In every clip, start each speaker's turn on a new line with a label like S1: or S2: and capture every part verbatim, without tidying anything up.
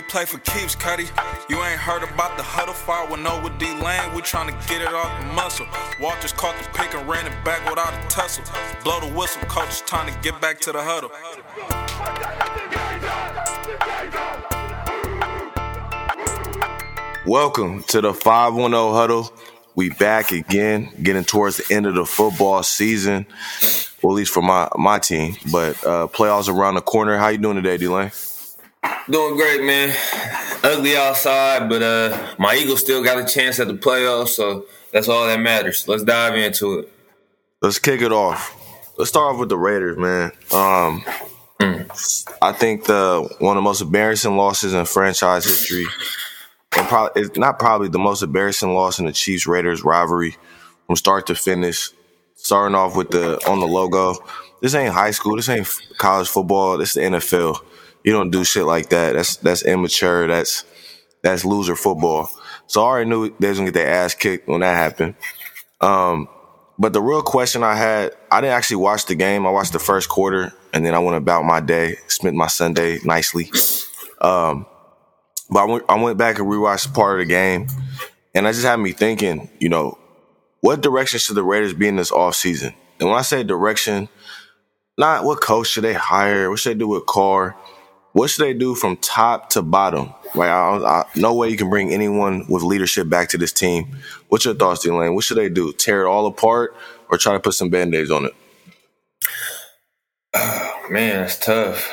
S1: We play for keeps, Cuddy. You ain't heard about the huddle fire with no with D-Lane. We tryna get it off the muscle. Walters caught the pick and ran it back without a tussle. Blow the whistle, coach is trying to get back to the huddle.
S2: Welcome to the five one zero Huddle. We back again, getting towards the end of the football season, well, at least for my my team. But uh, playoffs around the corner. How you doing today, D-Lane?
S3: Doing great, man. Ugly outside, but uh, my Eagles still got a chance at the playoffs, so that's all that matters. Let's dive into it.
S2: Let's kick it off. Let's start off with the Raiders, man. Um, mm. I think the one of the most embarrassing losses in franchise history. And probably it's not probably the most embarrassing loss in the Chiefs-Raiders rivalry from start to finish. Starting off with the on the logo. This ain't high school. This ain't college football. This is the N F L. You don't do shit like that. That's that's immature. That's that's loser football. So I already knew they was gonna get their ass kicked when that happened. Um, but the real question I had, I didn't actually watch the game. I watched the first quarter, and then I went about my day, spent my Sunday nicely. Um, But I went, I went back and rewatched part of the game, and it just had me thinking, you know, what direction should the Raiders be in this offseason? And when I say direction, not what coach should they hire, what should they do with Carr, what should they do from top to bottom? Like, I, I, no way you can bring anyone with leadership back to this team. What's your thoughts, D-Lane? What should they do? Tear it all apart or try to put some Band-Aids on it?
S3: Oh, man, it's tough.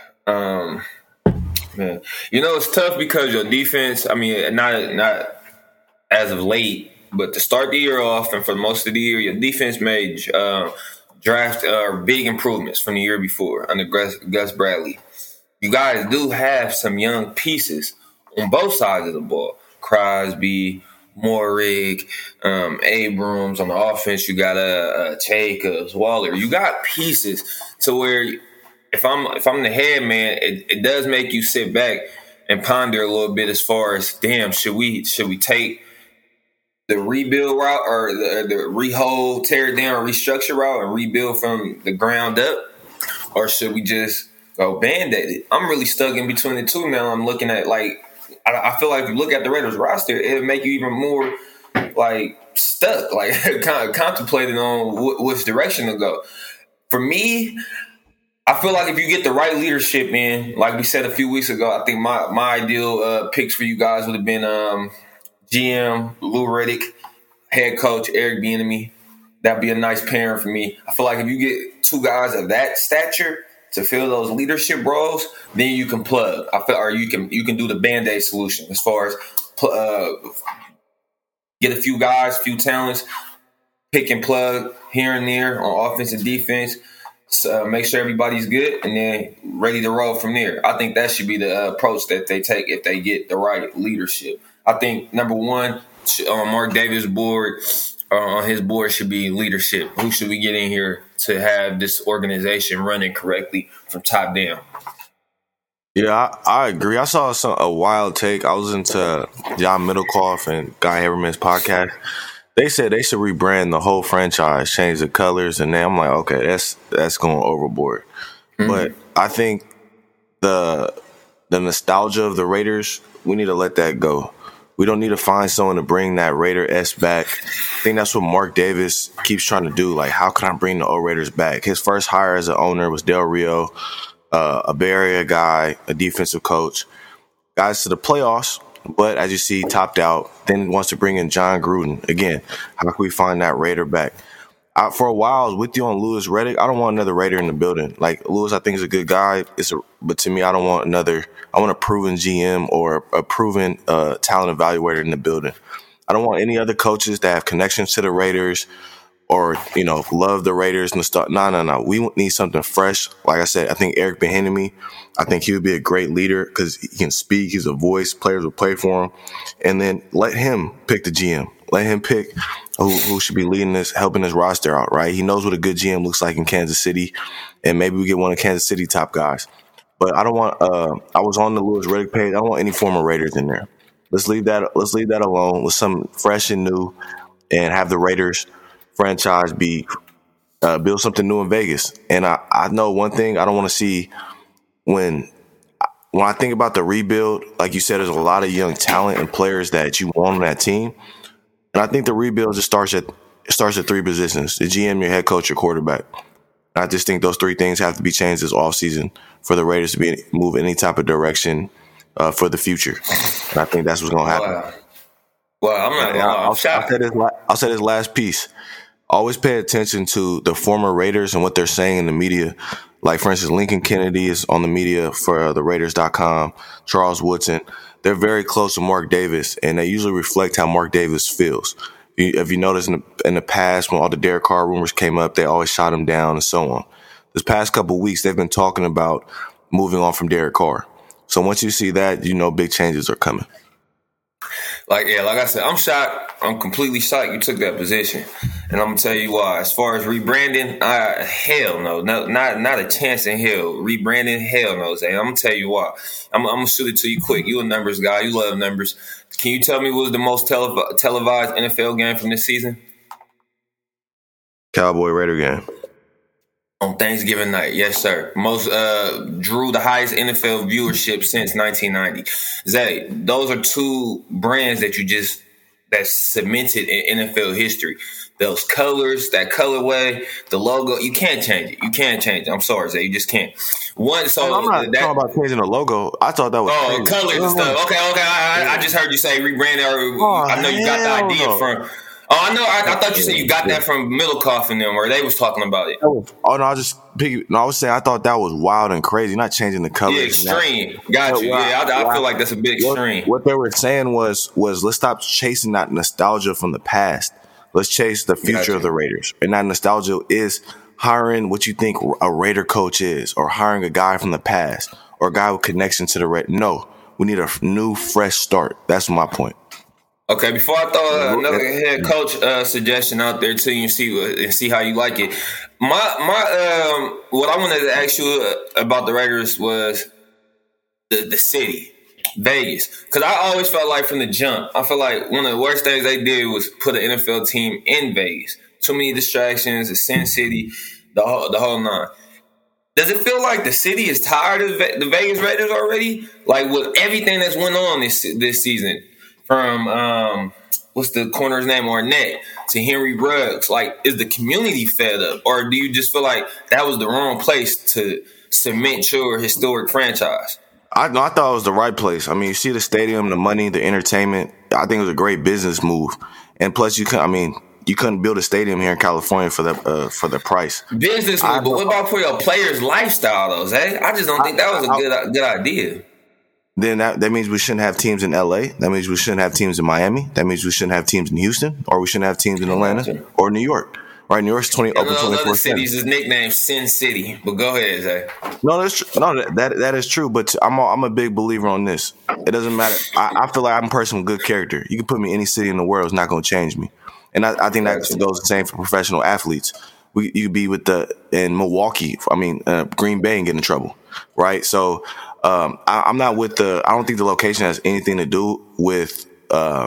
S3: Um, man, you know, it's tough because your defense, I mean, not not as of late, but to start the year off and for most of the year, your defense made uh, draft uh, big improvements from the year before under Gus, Gus Bradley. You guys do have some young pieces on both sides of the ball. Crosby, Morig, um, Abrams. On the offense, you got uh, uh, Jacobs, Waller. You got pieces to where if I'm if I'm the head man, it, it does make you sit back and ponder a little bit as far as, damn, should we should we take the rebuild route or the, the rehold, tear it down, restructure route and rebuild from the ground up? Or should we just go Band-Aid it? I'm really stuck in between the two now. I'm looking at, like, I, I feel like if you look at the Raiders roster, it'll make you even more, like, stuck, like, kind of contemplating on w- which direction to go. For me, I feel like if you get the right leadership in, like we said a few weeks ago, I think my, my ideal uh, picks for you guys would have been um, G M Lou Riddick, head coach Eric Bieniemy. That'd be a nice pairing for me. I feel like if you get two guys of that stature to fill those leadership roles, then you can plug. I feel, or you can you can do the Band-Aid solution as far as uh, get a few guys, few talents, pick and plug here and there on offense and defense. Uh, make sure everybody's good, and then ready to roll from there. I think that should be the uh, approach that they take if they get the right leadership. I think, number one, on Mark Davis' board, uh, on his board should be leadership. Who should we get in here to have this organization running correctly from top down?
S2: Yeah, I, I agree. I saw some, a wild take. I was into John Middlecoff and Guy Haberman's podcast. They said they should rebrand the whole franchise, change the colors, and then I'm like, okay, that's that's going overboard. Mm-hmm. But I think the the nostalgia of the Raiders, we need to let that go. We don't need to find someone to bring that Raider-esque back. I think that's what Mark Davis keeps trying to do. Like, how can I bring the old Raiders back? His first hire as an owner was Del Rio, uh, a Bay Area guy, a defensive coach. Guys to the playoffs. But as you see, topped out. Then wants to bring in John Gruden. Again, how can we find that Raider back? I, for a while, I was with you on Louis Riddick. I don't want another Raider in the building. Like, Louis, I think, is a good guy. It's a, but to me, I don't want another – I want a proven G M or a proven uh, talent evaluator in the building. I don't want any other coaches that have connections to the Raiders or, you know, love the Raiders and stuff. No, no, no. We need something fresh. Like I said, I think Eric Bieniemy, I think he would be a great leader because he can speak. He's a voice. Players will play for him. And then let him pick the G M. Let him pick who, who should be leading this, helping this roster out, right? He knows what a good G M looks like in Kansas City, and maybe we get one of Kansas City top guys. But I don't want. Uh, I was on the Louis Riddick page. I don't want any former Raiders in there. Let's leave that. Let's leave that alone with some fresh and new, and have the Raiders franchise be uh, build something new in Vegas. And I, I know one thing I don't want to see when when I think about the rebuild, like you said, there's a lot of young talent and players that you want on that team. And I think the rebuild just starts at starts at three positions: the G M, your head coach, your quarterback. And I just think those three things have to be changed this offseason for the Raiders to be move any type of direction uh, for the future. And I think that's what's going to happen.
S3: Wow. Well, I'm not. I'll,
S2: I'll, I'll, say this, I'll say this last piece. Always pay attention to the former Raiders and what they're saying in the media. Like, for instance, Lincoln Kennedy is on the media for uh, the Raiders dot com, Charles Woodson. They're very close to Mark Davis, and they usually reflect how Mark Davis feels. If you, if you notice in the, in the past, when all the Derek Carr rumors came up, they always shot him down and so on. This past couple of weeks, they've been talking about moving on from Derek Carr. So once you see that, you know big changes are coming.
S3: Like, yeah, like I said, I'm shocked. I'm completely shocked you took that position. And I'm going to tell you why. As far as rebranding, I, hell no. no. Not not a chance in hell. Rebranding, hell no, Zay. I'm going to tell you why. I'm, I'm going to shoot it to you quick. You a numbers guy. You love numbers. Can you tell me what was the most tele- televised N F L game from this season?
S2: Cowboy Raider game.
S3: On Thanksgiving night, yes, sir. Most uh, drew the highest N F L viewership since nineteen ninety. Zay, those are two brands that you just that cemented in N F L history. Those colors, that colorway, the logo, you can't change it. You can't change it. I'm sorry, Zay, you just can't. One, so
S2: I'm not
S3: that,
S2: talking about changing the logo. I thought that was
S3: oh
S2: crazy.
S3: colors and stuff. Okay, okay. I, I, I just heard you say rebranding. Or
S2: Oh,
S3: I know you got the idea
S2: no.
S3: from. Oh, I know. I, I thought you said you got that from Middlecoff and them, where they was talking about it.
S2: Oh no, I just no, I was saying I thought that was wild and crazy. Not changing the colors.
S3: Yeah, extreme. Got you. Yeah, I, I feel like that's a big extreme.
S2: What, what they were saying was was let's stop chasing that nostalgia from the past. Let's chase the future
S3: Gotcha.
S2: of the Raiders. And that nostalgia is hiring what you think a Raider coach is, or hiring a guy from the past, or a guy with connection to the Raiders. No, we need a new, fresh start. That's my point.
S3: Okay, before I throw another head coach uh, suggestion out there to you and see and see how you like it, my my um, what I wanted to ask you about the Raiders was the the city, Vegas, because I always felt like from the jump, I feel like one of the worst things they did was put an N F L team in Vegas. Too many distractions, the Sin City, the whole the whole nine. Does it feel like the city is tired of the Vegas Raiders already? Like with everything that's went on this this season. From um, what's the corner's name, Arnett, to Henry Ruggs, like, is the community fed up, or do you just feel like that was the wrong place to cement your historic franchise?
S2: I no, I thought it was the right place. I mean, you see the stadium, the money, the entertainment. I think it was a great business move, and plus, you can. I mean, you couldn't build a stadium here in California for the uh, for the price.
S3: Business move, but what about for your players' lifestyle, though, Zay? I just don't think that was a good good idea.
S2: Then that, that means we shouldn't have teams in L A. That means we shouldn't have teams in Miami. That means we shouldn't have teams in Houston, or we shouldn't have teams in Atlanta or New York. Right? New York's twenty open twenty four.
S3: Other cities is nicknamed Sin City, but go ahead, Zay.
S2: No, that's true. No, that that is true. But I'm a, I'm a big believer on this. It doesn't matter. I, I feel like I'm a person with good character. You can put me in any city in the world; it's not going to change me. And I, I think that goes the same for professional athletes. We you could be with the in Milwaukee. I mean, uh, Green Bay and get in trouble, right? So. Um, I, I'm not with the. I don't think the location has anything to do with, uh,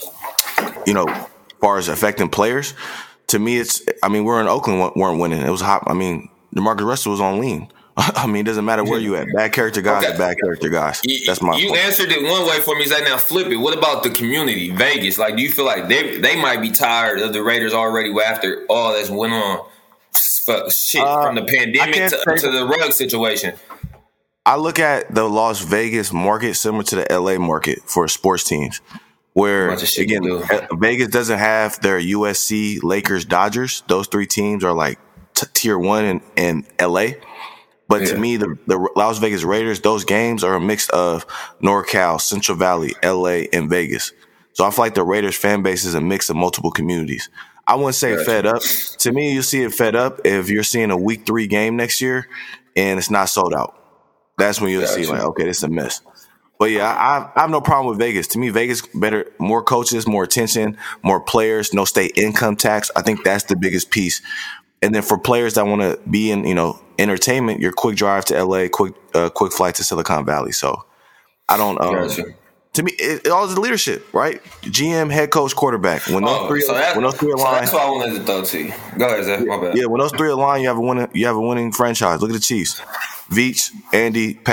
S2: you know, as far as affecting players. To me, it's. I mean, we're in Oakland, weren't winning. It was hot. I mean, DeMarcus Russell was on lean. I mean, it doesn't matter where you at. Bad character guys
S3: Okay.
S2: are bad character guys. That's my.
S3: You
S2: point.
S3: answered it one way for me. Zay, now flip it. What about the community, Vegas? Like, do you feel like they they might be tired of the Raiders already after all that's went on? Shit,
S2: Uh,
S3: from the pandemic
S2: I
S3: to,
S2: can't say
S3: to the rug situation.
S2: I look at the Las Vegas market similar to the L A market for sports teams, where
S3: Bunch of shit
S2: again
S3: to do.
S2: Vegas doesn't have their U S C, Lakers, Dodgers. Those three teams are like t- tier one in, in L A. But
S3: Yeah.
S2: to me, the, the Las Vegas Raiders, those games are a mix of NorCal, Central Valley, L A, and Vegas. So I feel like the Raiders fan base is a mix of multiple communities. I wouldn't say
S3: Gotcha.
S2: fed up. To me, you see it fed up if you're seeing a week three game next year and it's not sold out. That's when you'll
S3: Gotcha.
S2: see like, okay, this is a mess. But yeah, I, I have no problem with Vegas. To me, Vegas better, more coaches, more attention, more players, no state income tax. I think that's the biggest piece. And then for players that want to be in, you know, entertainment, your quick drive to L A, quick, uh, quick flight to Silicon Valley. So I don't. Um,
S3: Gotcha.
S2: To me, it, it all is the leadership, right? G M, head coach, quarterback. When those
S3: Oh,
S2: three,
S3: so, that,
S2: when those three
S3: so
S2: align,
S3: that's what I wanted to throw to you. Go ahead, Zay. My bad.
S2: yeah, when those three align, you have a winning, you have a winning franchise. Look at the Chiefs: Veach, Andy, Pat.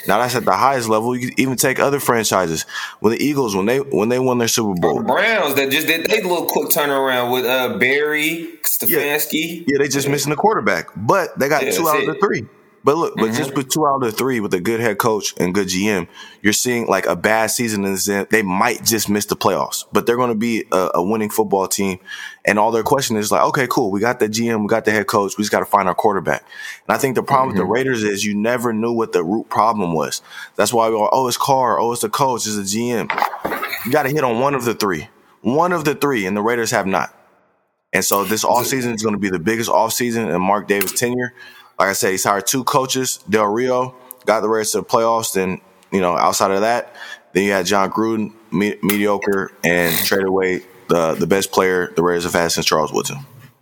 S2: Now that's at the highest level. You can even take other franchises. When the Eagles, when they when they won their Super Bowl,
S3: the Browns that just did they little quick turnaround with uh, Barry Stefanski.
S2: Yeah, yeah, they just missing the quarterback, but they got
S3: Yeah,
S2: two
S3: that's
S2: out
S3: it.
S2: of the three. But look, but
S3: Mhm.
S2: just with two out of the three with a good head coach and good G M, you're seeing like a bad season in the sense they might just miss the playoffs, but they're going to be a, a winning football team. And all their question is like, okay, cool, we got the G M, we got the head coach, we just got to find our quarterback. And I think the problem with the Raiders is you never knew what the root problem was. That's why we are, oh, it's Carr, oh, it's the coach, it's the G M. You got to hit on one of the three, one of the three, and the Raiders have not. And so this offseason is going to be the biggest offseason in Mark Davis' tenure. Like I said, he's hired two coaches. Del Rio got the Raiders to the playoffs. Then, you know, outside of that, then you had John Gruden, me- mediocre, and traded away the, the best player the Raiders have had since Charles Woodson.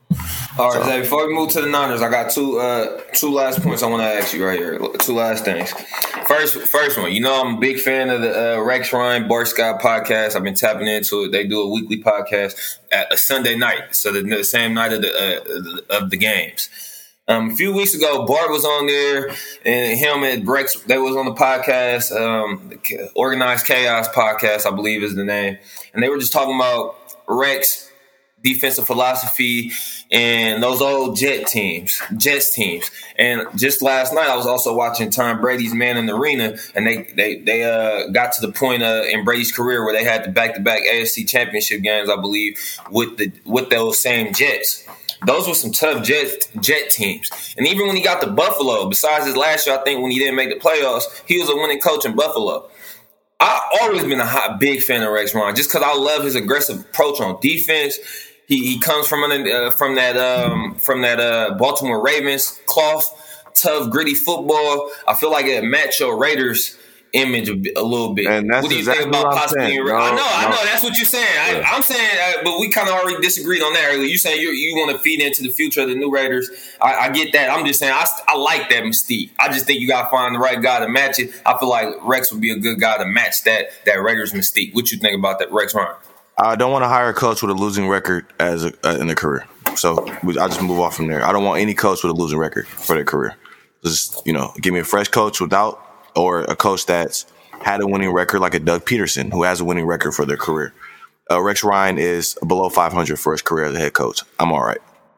S3: All right,
S2: So-
S3: Zay, before we move to the Niners, I got two uh, two last points I want to ask you right here. Two last things. First, first one, you know I'm a big fan of the uh, Rex Ryan, Bart Scott podcast. I've been tapping into it. They do a weekly podcast at a Sunday night, so the, the same night of the uh, of the games. Um, a few weeks ago, Bart was on there, and him and Rex, they was on the podcast, um, the Organized Chaos podcast, I believe is the name. And they were just talking about Rex defensive philosophy and those old Jet teams, Jets teams. And just last night, I was also watching Tom Brady's Man in the Arena, and they they they uh, got to the point uh, in Brady's career where they had the back-to-back A F C Championship games, I believe, with the with those same Jets. Those were some tough Jet Jet teams. And even when he got to Buffalo, besides his last year, I think when he didn't make the playoffs, he was a winning coach in Buffalo. I've always been a hot, big fan of Rex Ryan just because I love his aggressive approach on defense. He he comes from an, uh, from that um, from that uh, Baltimore Ravens cloth, tough, gritty football. I feel like it match your Raiders image a, bit, a little bit.
S2: And that's
S3: what do you
S2: exactly
S3: think about
S2: what I'm
S3: possibly?
S2: saying.
S3: I
S2: No,
S3: know, I
S2: no.
S3: know. That's what you're saying.
S2: Yeah.
S3: I, I'm saying, uh, but we kind of already disagreed on that earlier. You saying you you want to feed into the future of the new Raiders. I, I get that. I'm just saying I, I like that mystique. I just think you got to find the right guy to match it. I feel like Rex would be a good guy to match that that Raiders mystique. What you think about that, Rex Ryan?
S2: I don't want to hire a coach with a losing record as a, uh, in their career. So we, I'll just move off from there. I don't want any coach with a losing record for their career. Just, you know, give me a fresh coach without, or a coach that's had a winning record like a Doug Peterson, who has a winning record for their career. Uh, Rex Ryan is below five hundred for his career as a head coach. I'm all right.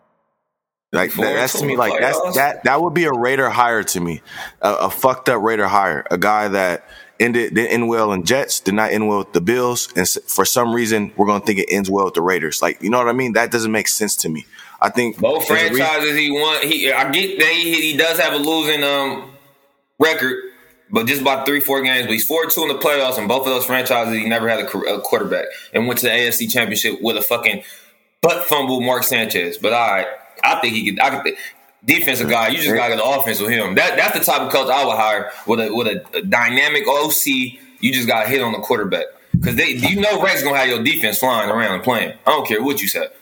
S2: Like that, that's to me, like that's that that would be a Raider hire to me, a, a fucked up Raider hire, a guy that ended didn't end well in Jets, did not end well with the Bills, and for some reason we're gonna think it ends well with the Raiders. Like, you know what I mean? That doesn't make sense to me. I think
S3: Both
S2: there's a reason-
S3: franchises he won. He I get that he, he does have a losing um record, but just about three, four games. But he's four two in the playoffs, and both of those franchises he never had a, a quarterback, and went to the A F C Championship with a fucking butt fumble Mark Sanchez. But all right, I think he could. I could. Defensive guy, you just gotta get the offense with him. That that's the type of coach I would hire with a with a, a dynamic O C. You just gotta hit on the quarterback because they you know Rex gonna have your defense flying around and playing. I don't care what you said.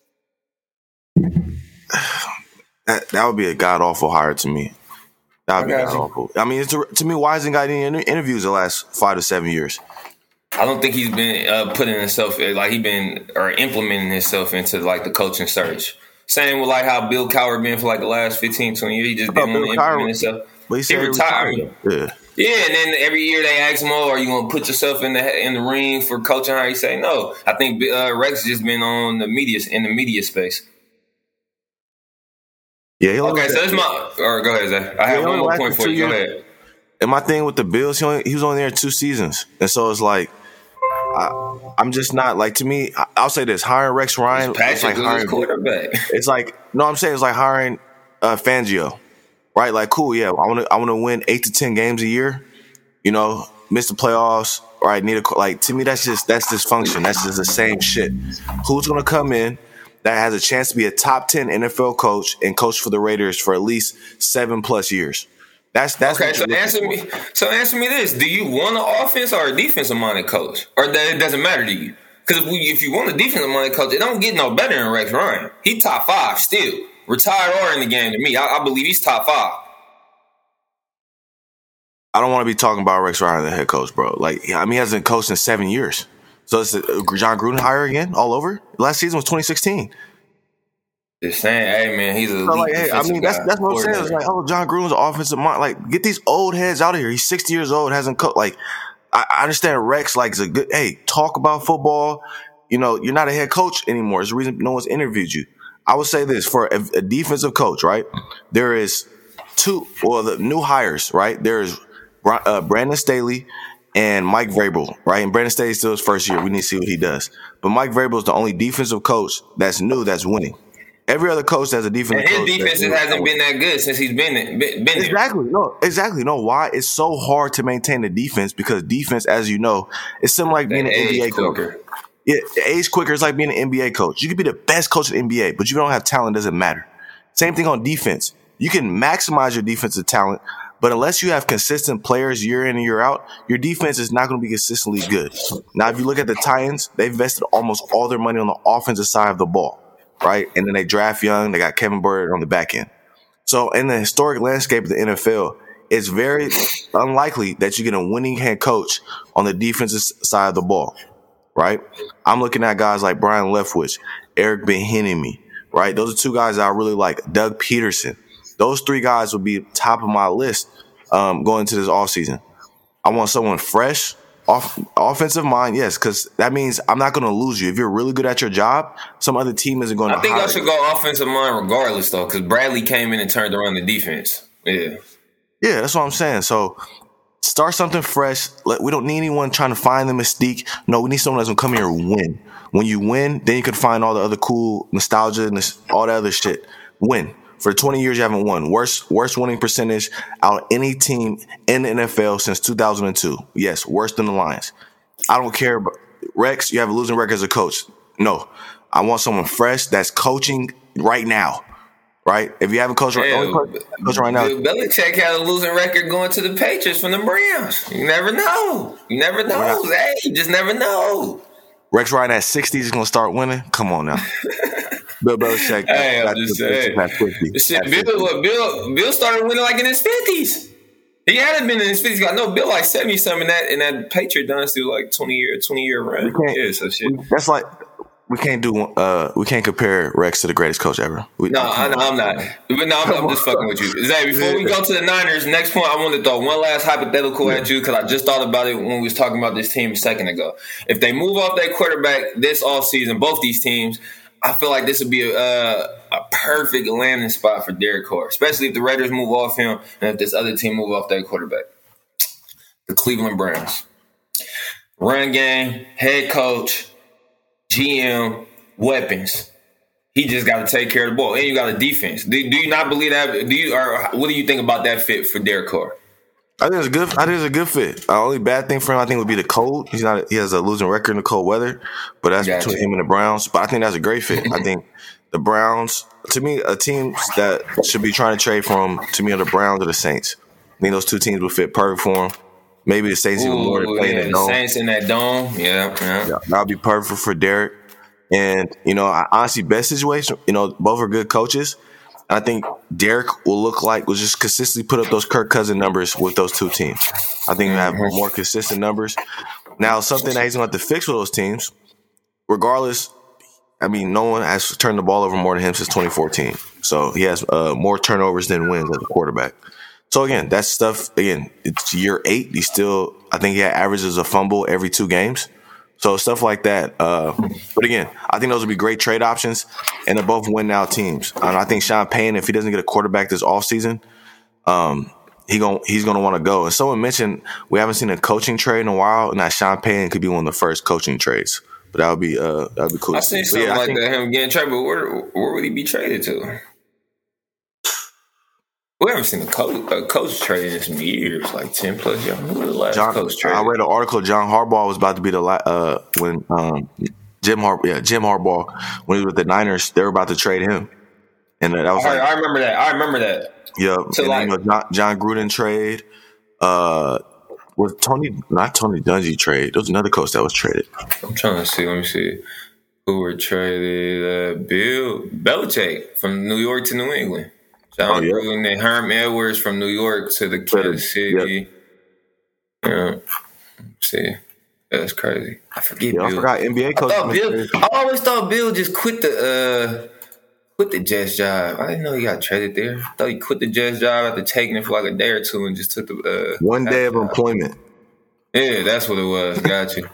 S2: that that would be a god awful hire to me. That would be
S3: I got
S2: god
S3: you.
S2: awful. I mean, it's, to me, why hasn't got any inter- interviews the last five to seven years?
S3: I don't think he's been uh, putting himself like he been or implementing himself into like the coaching search. Same with like how Bill Cowher been for like the last fifteen, twenty years. He just didn't
S2: Bill
S3: want to implement
S2: Cowher-
S3: himself.
S2: But he
S3: He
S2: said he
S3: retired.
S2: retired. Yeah.
S3: Yeah, and then every year they ask him, "Oh, are you gonna put yourself in the in the ring for coaching?" How he say no. I think uh, Rex just been on the media in the media space.
S2: Yeah, he only
S3: Okay, so
S2: was-
S3: this my or go ahead, Zay. I have
S2: he
S3: one
S2: only
S3: more
S2: lasted
S3: point for
S2: two
S3: you. Go
S2: years.
S3: ahead.
S2: And my thing with the Bills, he, only, he was only there two seasons, and so it's like, I, I'm just not like to me. I, I'll say this: hiring Rex Ryan, it's
S3: Patrick
S2: like
S3: was
S2: hiring.
S3: his quarterback.
S2: It's like no, I'm saying it's like hiring uh, Fangio, right? Like, cool, yeah, I want to, I want to win eight to ten games a year. You know, miss the playoffs, right? Need a like to me. That's just that's dysfunction. That's just the same shit. Who's gonna come in that has a chance to be a top ten N F L coach and coach for the Raiders for at least seven plus years? That's that's
S3: Okay,
S2: what
S3: so
S2: you're
S3: answer
S2: looking
S3: me.
S2: for.
S3: So answer me this: do you want an offense or a defensive minded coach, or that it doesn't matter to you? Because if, we- if you want a defensive minded coach, it don't get no better than Rex Ryan. He top five still, retired or in the game. To me, I, I believe he's top five.
S2: I don't want to be talking about Rex Ryan, the head coach, bro. Like, I mean, he hasn't coached in seven years. So it's a John Gruden hire again, all over. Last season was twenty sixteen.
S3: Just saying, hey man, he's a
S2: So like, hey, I mean, that's that's what I'm saying. It's like, oh, John Gruden's offensive mind. Like, get these old heads out of here. He's sixty years old, hasn't coached. Like, I, I understand Rex like is a good. Hey, talk about football. You know, you're not a head coach anymore. It's the reason no one's interviewed you. I would say this for a, a defensive coach, right? There is two, well, the new hires, right? There is uh, Brandon Staley and Mike Vrabel, right? And Brandon Staley's still his first year. We need to see what he does. But Mike Vrabel is the only defensive coach that's new that's winning. Every other coach that's a defensive
S3: and his
S2: coach.
S3: His defense hasn't been that good since he's been, been, been
S2: exactly. there. No, exactly. No, why? It's so hard to maintain the defense because defense, as you know, it's similar like being an N B A coach. Yeah, age quicker is like being an N B A coach. You could be the best coach in the N B A, but you don't have talent, it doesn't matter. Same thing on defense. You can maximize your defensive talent, but unless you have consistent players year in and year out, your defense is not going to be consistently good. Now, if you look at the Titans, they've invested almost all their money on the offensive side of the ball, right? And then they draft young. They got Kevin Byard on the back end. So in the historic landscape of the N F L, it's very unlikely that you get a winning head coach on the defensive side of the ball. Right, I'm looking at guys like Brian Leftwich, Eric Bieniemy, right? Those are two guys that I really like. Doug Peterson. Those three guys would be top of my list um, going into this offseason. I want someone fresh, off, offensive mind, yes, because that means I'm not going to lose you. If you're really good at your job, some other team isn't going to
S3: I think
S2: hire
S3: I should
S2: you.
S3: go offensive mind regardless, though, because Bradley came in and turned around the defense. Yeah.
S2: Yeah, that's what I'm saying. So start something fresh. We don't need anyone trying to find the mystique. No, we need someone that's going to come here and win. When you win, then you can find all the other cool nostalgia and this, all that other shit. Win. For twenty years, you haven't won. Worst, worst winning percentage out of any team in the N F L since two thousand two. Yes, worse than the Lions. I don't care. But Rex, you have a losing record as a coach. No. I want someone fresh that's coaching right now. Right? If you haven't coached right,
S3: Yeah,
S2: only coach right now.
S3: Bill Belichick had a losing record going to the Patriots from the Browns. You never know. You never know. Hey, you just never know.
S2: Rex Ryan at sixty is going to start winning? Come on now. Bill Belichick.
S3: Hey, I'm just saying. Shit, Bill, look, Bill, Bill started winning like in his fifties. He hadn't been in his fifties. I know Bill like seventy something in that in that Patriot dynasty like twenty year twenty year run. Yeah, so shit.
S2: That's like we can't do uh we can't compare Rex to the greatest coach ever. We,
S3: no, I, I'm not. But no, I'm, I'm just fucking with you. Zay, before we go to the Niners, next point, I want to throw one last hypothetical at you because I just thought about it when we was talking about this team a second ago. If they move off their quarterback this offseason, both these teams, I feel like this would be a, uh, a perfect landing spot for Derek Carr, especially if the Raiders move off him and if this other team move off their quarterback. The Cleveland Browns. Run game, head coach, G M, weapons. He just got to take care of the ball, and you got a defense. Do, do you not believe that? Do you or what do you think about that fit for Derek Carr?
S2: I think it's a good. I think it's a good fit. The only bad thing for him, I think, would be the cold. He's not. He has a losing record in the cold weather, but that's gotcha. Between him and the Browns. But I think that's a great fit. I think the Browns, to me, a team that should be trying to trade for him, to me, are the Browns or the Saints. I think those two teams would fit perfect for him. Maybe the Saints Ooh, even more to play
S3: yeah,
S2: in the dome.
S3: Saints in that dome, yeah, yeah.
S2: yeah that would be perfect for Derek. And you know, I, honestly, best situation. You know, both are good coaches. I think Derek will look like will just consistently put up those Kirk Cousins numbers with those two teams. I think he'll have more consistent numbers. Now, something that he's going to have to fix with those teams, regardless, I mean, no one has turned the ball over more than him since twenty fourteen. So he has uh, more turnovers than wins as a quarterback. So, again, that's stuff, again, it's year eight. He still, I think he averages a fumble every two games. So stuff like that. Uh, but again, I think those would be great trade options, and they're both win-now teams. And I think Sean Payton, if he doesn't get a quarterback this offseason, um, he gon' he's going to want to go. And someone mentioned we haven't seen a coaching trade in a while, and that Sean Payton could be one of the first coaching trades. But that would be uh, that would be cool.
S3: I seen something yeah, like think, that, him getting traded, but where, where would he be traded to? We haven't seen a coach, a coach trade in some years, like ten plus years. Who was the last
S2: John,
S3: coach trade?
S2: I read an article. John Harbaugh was about to be the uh, when um, Jim Har yeah Jim Harbaugh when he was with the Niners, they were about to trade him, and that was
S3: I,
S2: like,
S3: I remember that. I remember that.
S2: Yeah,
S3: so
S2: and
S3: like,
S2: then John, John Gruden trade. Uh, was Tony not Tony Dungy trade? There was another coach that was traded.
S3: I'm trying to see. Let me see who were traded. Uh, Bill Belichick from New York to New England. John oh, yeah. Gruden and Herm Edwards from New York to the Kansas City. Yep. Yeah. Let's see. That's crazy. I forget
S2: yeah,
S3: Bill.
S2: I forgot N B A coach.
S3: I, Bill, I always thought Bill just quit the uh, quit the Jets job. I didn't know he got traded there. I thought he quit the Jets job after taking it for like a day or two and just took the uh,
S2: one day of
S3: job.
S2: employment.
S3: Yeah, that's what it was. Got you.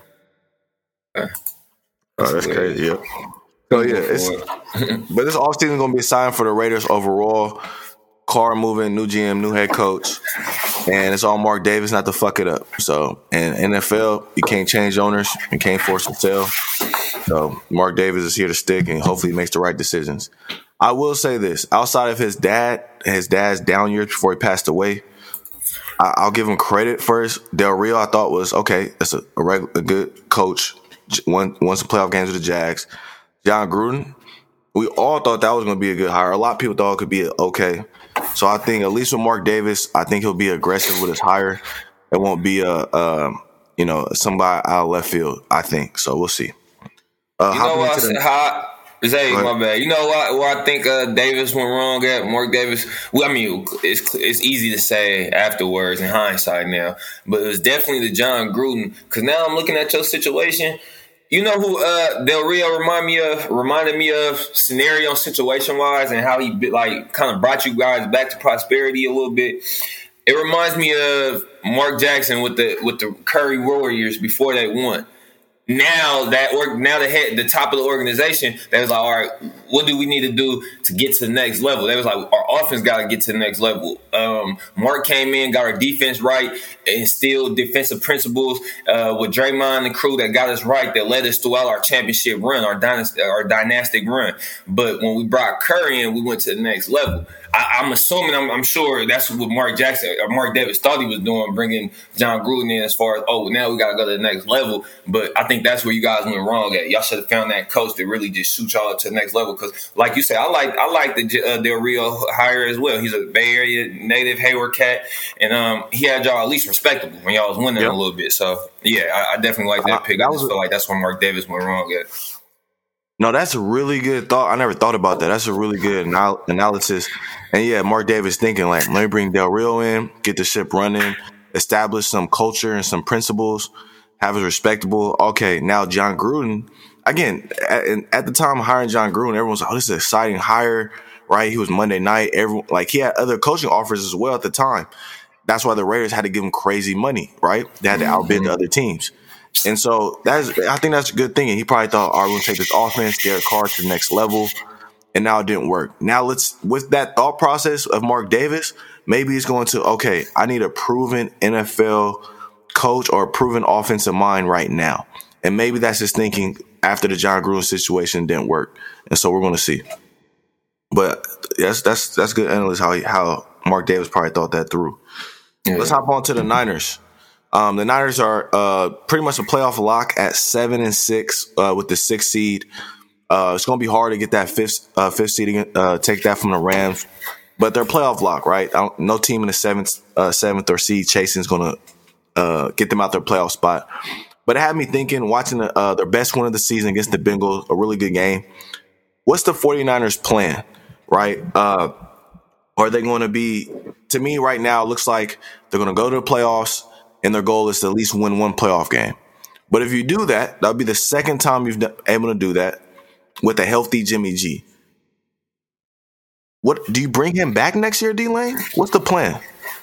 S3: Uh,
S2: oh, that's weird. Crazy. Yeah. So yeah, it's, but this offseason is gonna be a sign for the Raiders overall. Carr moving, new G M, new head coach, and it's all Mark Davis not to fuck it up. So, in N F L, you can't change owners, you can't force them to sell. So, Mark Davis is here to stick, and hopefully he makes the right decisions. I will say this: outside of his dad, his dad's down years before he passed away, I, I'll give him credit first. Del Rio, I thought was okay. That's a, a, regular, a good coach. Won, won some playoff games with the Jags. Jon Gruden, we all thought that was going to be a good hire. A lot of people thought it could be okay. So I think at least with Mark Davis, I think he'll be aggressive with his hire. It won't be a, a you know, somebody out of left field. I think so. We'll see.
S3: Uh, you know what I said? How? Zay, my bad. You know what? Where I think uh, Davis went wrong at Mark Davis. Well, I mean, it's it's easy to say afterwards in hindsight now, but it was definitely the Jon Gruden. Because now I'm looking at your situation. You know who uh, Del Rio remind me of? Reminded me of scenario, situation wise, and how he like kind of brought you guys back to prosperity a little bit. It reminds me of Mark Jackson with the with the Curry Warriors before they won. Now that or now the head, the top of the organization, they was like, all right, what do we need to do to get to the next level? They was like, our offense got to get to the next level. Um, Mark came in, got our defense right, instilled defensive principles uh, with Draymond and the crew that got us right, that led us throughout our championship run, our dynasty, our dynastic run. But when we brought Curry in, we went to the next level. I, I'm assuming, I'm, I'm sure that's what Mark Jackson or Mark Davis thought he was doing, bringing Jon Gruden in as far as, oh, now we got to go to the next level. But I think that's where you guys went wrong at. Y'all should have found that coach that really just shoot y'all to the next level. Because, like you said, I like I like the uh, Del Rio hire as well. He's a Bay Area native, Hayward cat, and um, he had y'all at least respectable when y'all was winning yep. a little bit. So yeah, I, I definitely like that uh, pick. That I just was, feel like that's where Mark Davis went wrong at.
S2: No, that's a really good thought. I never thought about that. That's a really good anal- analysis. And yeah, Mark Davis thinking like, let me bring Del Rio in, get the ship running, establish some culture and some principles, have it respectable. Okay, now Jon Gruden, again, at, at the time of hiring Jon Gruden, everyone was like, oh, this is an exciting hire, right? He was Monday night. Everyone, like he had other coaching offers as well at the time. That's why the Raiders had to give him crazy money, right? They had to outbid mm-hmm. the other teams. And so that's, I think that's a good thing. And he probably thought, all right, we're going to take this offense, Derek Carr to the next level. And now it didn't work. Now let's, with that thought process of Mark Davis, maybe he's going to, okay, I need a proven N F L coach or a proven offensive mind right now. And maybe that's his thinking after the Jon Gruden situation didn't work. And so we're going to see. But that's, that's, that's good analysis how, he, how Mark Davis probably thought that through. Yeah. Let's hop on to the Niners. Um, the Niners are uh, pretty much a playoff lock at seven and six uh, with the sixth seed. Uh, it's going to be hard to get that fifth uh, fifth seed, uh, take that from the Rams, but they're playoff lock, right? No team in the seventh uh, seventh or seed chasing is going to uh, get them out their playoff spot. But it had me thinking, watching the, uh, their best win of the season against the Bengals, a really good game. What's the 49ers plan, right? Uh, are they going to be? To me, right now, it looks like they're going to go to the playoffs. And their goal is to at least win one playoff game. But if you do that, that'll be the second time you've been able to do that with a healthy Jimmy G. What do you bring him back next year, D-Lane? What's the plan?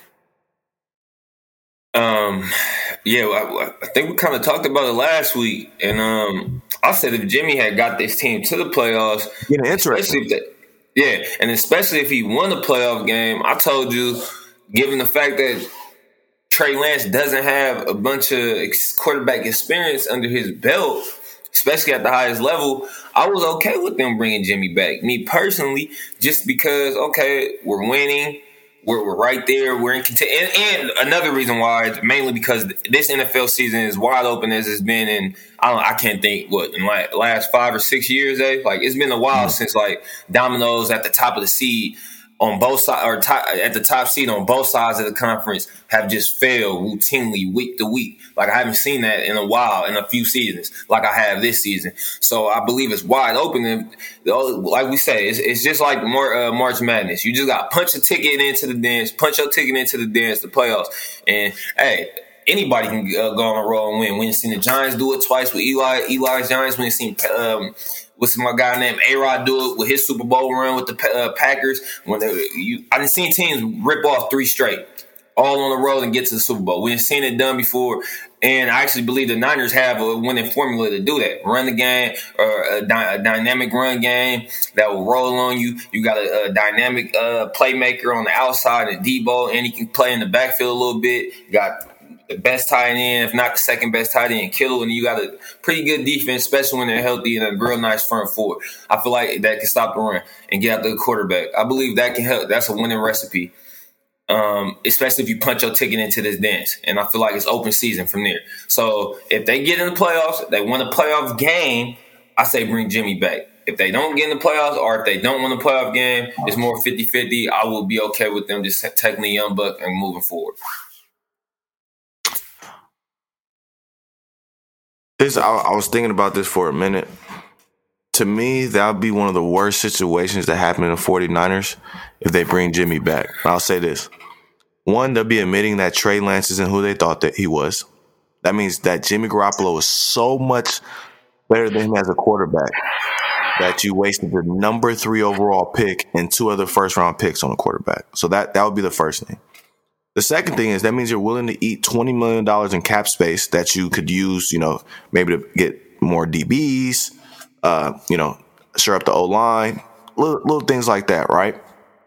S3: Um, yeah, I, I think we kind of talked about it last week, and um, I said if Jimmy had got this team to the playoffs,
S2: yeah, interesting.
S3: That, yeah, and especially if he won the playoff game, I told you, given the fact that Trey Lance doesn't have a bunch of quarterback experience under his belt, especially at the highest level, I was okay with them bringing Jimmy back. Me personally, just because, okay, we're winning, we're, we're right there, we're in contention. And, and another reason why is mainly because this N F L season is wide open as it's been in, I don't I can't think, what, in like last five or six years, eh? Like, it's been a while mm-hmm. since, like, dominoes at the top of the seed on both sides, or top, at the top seed on both sides of the conference have just failed routinely week to week. Like, I haven't seen that in a while, in a few seasons, like I have this season. So I believe it's wide open. And like we say, it's, it's just like more uh, March Madness. You just got to punch a ticket into the dance, punch your ticket into the dance, the playoffs. And, hey, anybody can uh, go on a roll and win. We ain't seen the Giants do it twice with Eli, Eli's Giants. We ain't seen um, what's my guy named A-Rod do it with his Super Bowl run with the uh, Packers. When they, you, I didn't see teams rip off three straight, all on the road and get to the Super Bowl. We've seen it done before. And I actually believe the Niners have a winning formula to do that. Run the game, or a, dy- a dynamic run game that will roll on you. You got a, a dynamic uh, playmaker on the outside, and Debo, and he can play in the backfield a little bit. You got the best tight end, if not the second best tight end, Kittle, and you got a pretty good defense, especially when they're healthy, and a real nice front four. I feel like that can stop the run and get out the quarterback. I believe that can help. That's a winning recipe. Um, especially if you punch your ticket into this dance. And I feel like it's open season from there. So if they get in the playoffs, they win a playoff game, I say bring Jimmy back. If they don't get in the playoffs, or if they don't win the playoff game, it's more fifty-fifty. I will be okay with them just taking the young buck and moving forward.
S2: This I, I was thinking about this for a minute. To me, that would be one of the worst situations that happen in the 49ers if they bring Jimmy back. I'll say this. One, they'll be admitting that Trey Lance isn't who they thought that he was. That means that Jimmy Garoppolo is so much better than him as a quarterback that you wasted the number three overall pick and two other first-round picks on a quarterback. So that, that would be the first thing. The second thing is that means you're willing to eat twenty million dollars in cap space that you could use, you know, maybe to get more D Bs, uh, you know, shore up the O-line, little, little things like that, right?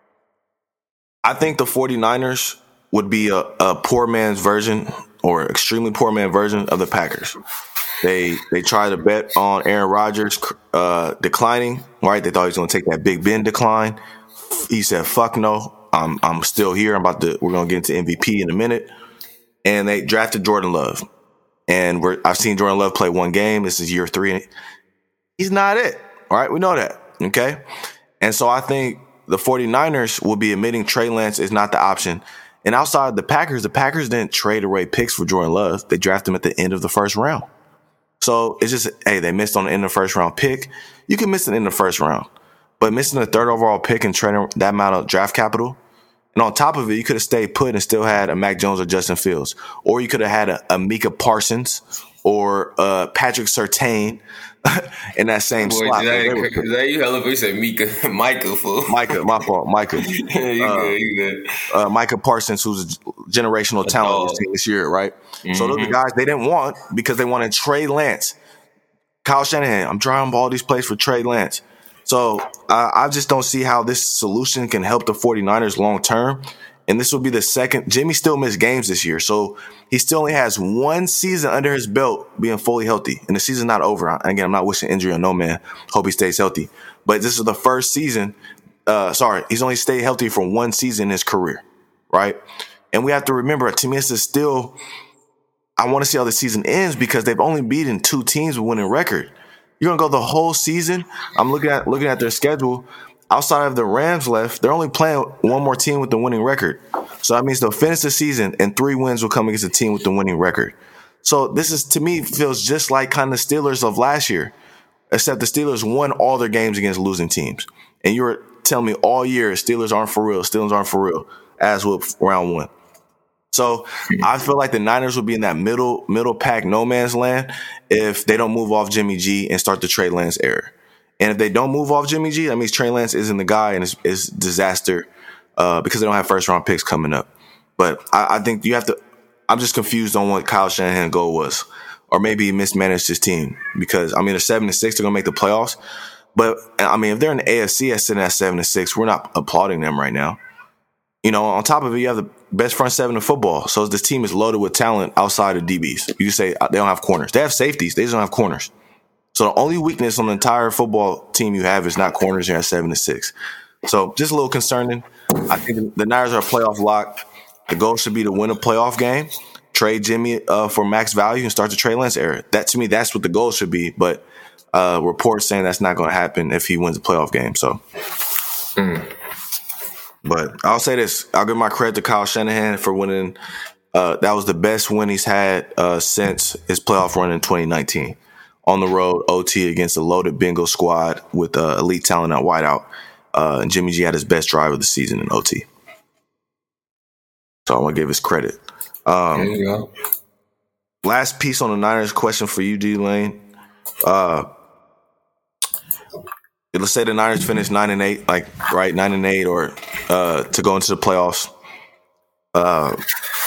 S2: I think the 49ers would be a, a poor man's version or extremely poor man version of the Packers. They they try to bet on Aaron Rodgers uh, declining, right? They thought he was going to take that Big Ben decline. He said, fuck no, I'm I'm still here. I'm about to, we're going to get into M V P in a minute. And they drafted Jordan Love. And we're I've seen Jordan Love play one game. This is year three. He's not it, all right? We know that, okay? And so I think the 49ers will be admitting Trey Lance is not the option. And outside of the Packers, the Packers didn't trade away picks for Jordan Love. They drafted him at the end of the first round. So it's just, hey, they missed on the end of the first round pick. You can miss it in the first round. But missing the third overall pick and trading that amount of draft capital, and on top of it, you could have stayed put and still had a Mac Jones or Justin Fields. Or you could have had a, a Micah Parsons or uh, Patrick Surtain in that same
S3: Boy,
S2: slot.
S3: That, that you hella you said Micah, Micah, fool.
S2: Micah, my fault, Micah.
S3: you
S2: uh,
S3: good, you good.
S2: Uh, Micah Parsons, who's a generational talent on this team this year, right? Mm-hmm. So those are the guys they didn't want because they wanted Trey Lance. Kyle Shanahan, I'm drawing all these plays for Trey Lance. So uh, I just don't see how this solution can help the 49ers long term. And this will be the second. Jimmy still missed games this year. So he still only has one season under his belt being fully healthy. And the season's not over. Again, I'm not wishing injury on no man. Hope he stays healthy. But this is the first season. Uh, sorry, he's only stayed healthy for one season in his career, right? And we have to remember, to me, this is still, I want to see how the season ends because they've only beaten two teams with winning record. You're going to go the whole season. I'm looking at looking at their schedule. Outside of the Rams left, they're only playing one more team with the winning record. So that means they'll finish the season and three wins will come against a team with the winning record. So this is, to me, feels just like kind of Steelers of last year, except the Steelers won all their games against losing teams. And you were telling me all year Steelers aren't for real, Steelers aren't for real, as with round one. So I feel like the Niners will be in that middle middle pack no man's land if they don't move off Jimmy G and start the Trey Lance era. And if they don't move off Jimmy G, that means Trey Lance isn't the guy and it's, it's disaster uh, because they don't have first round picks coming up. But I, I think you have to. I'm just confused on what Kyle Shanahan's goal was, or maybe he mismanaged his team because I mean, they're seven to six, they're gonna make the playoffs. But I mean, if they're in the A F C sitting at seven to six, we're not applauding them right now. You know, on top of it, you have the best front seven in football. So this team is loaded with talent outside of D Bs. You say they don't have corners. They have safeties. They just don't have corners. So the only weakness on the entire football team you have is not corners. You're at seven to six. So just a little concerning. I think the Niners are a playoff lock. The goal should be to win a playoff game, trade Jimmy uh, for max value, and start the Trey Lance era. That to me, that's what the goal should be. But uh, reports saying that's not going to happen if he wins a playoff game. So. Mm. But I'll say this. I'll give my credit to Kyle Shanahan for winning. Uh, that was the best win he's had uh, since his playoff run in twenty nineteen. On the road, O T against a loaded Bengals squad with uh, elite talent at wideout. Uh, and Jimmy G had his best drive of the season in O T. So I want to give his credit. Um, there you go. Last piece on the Niners question for you, D-Lane. Uh, let's say the Niners finish nine and eight, like right nine and eight, or uh, to go into the playoffs. Uh,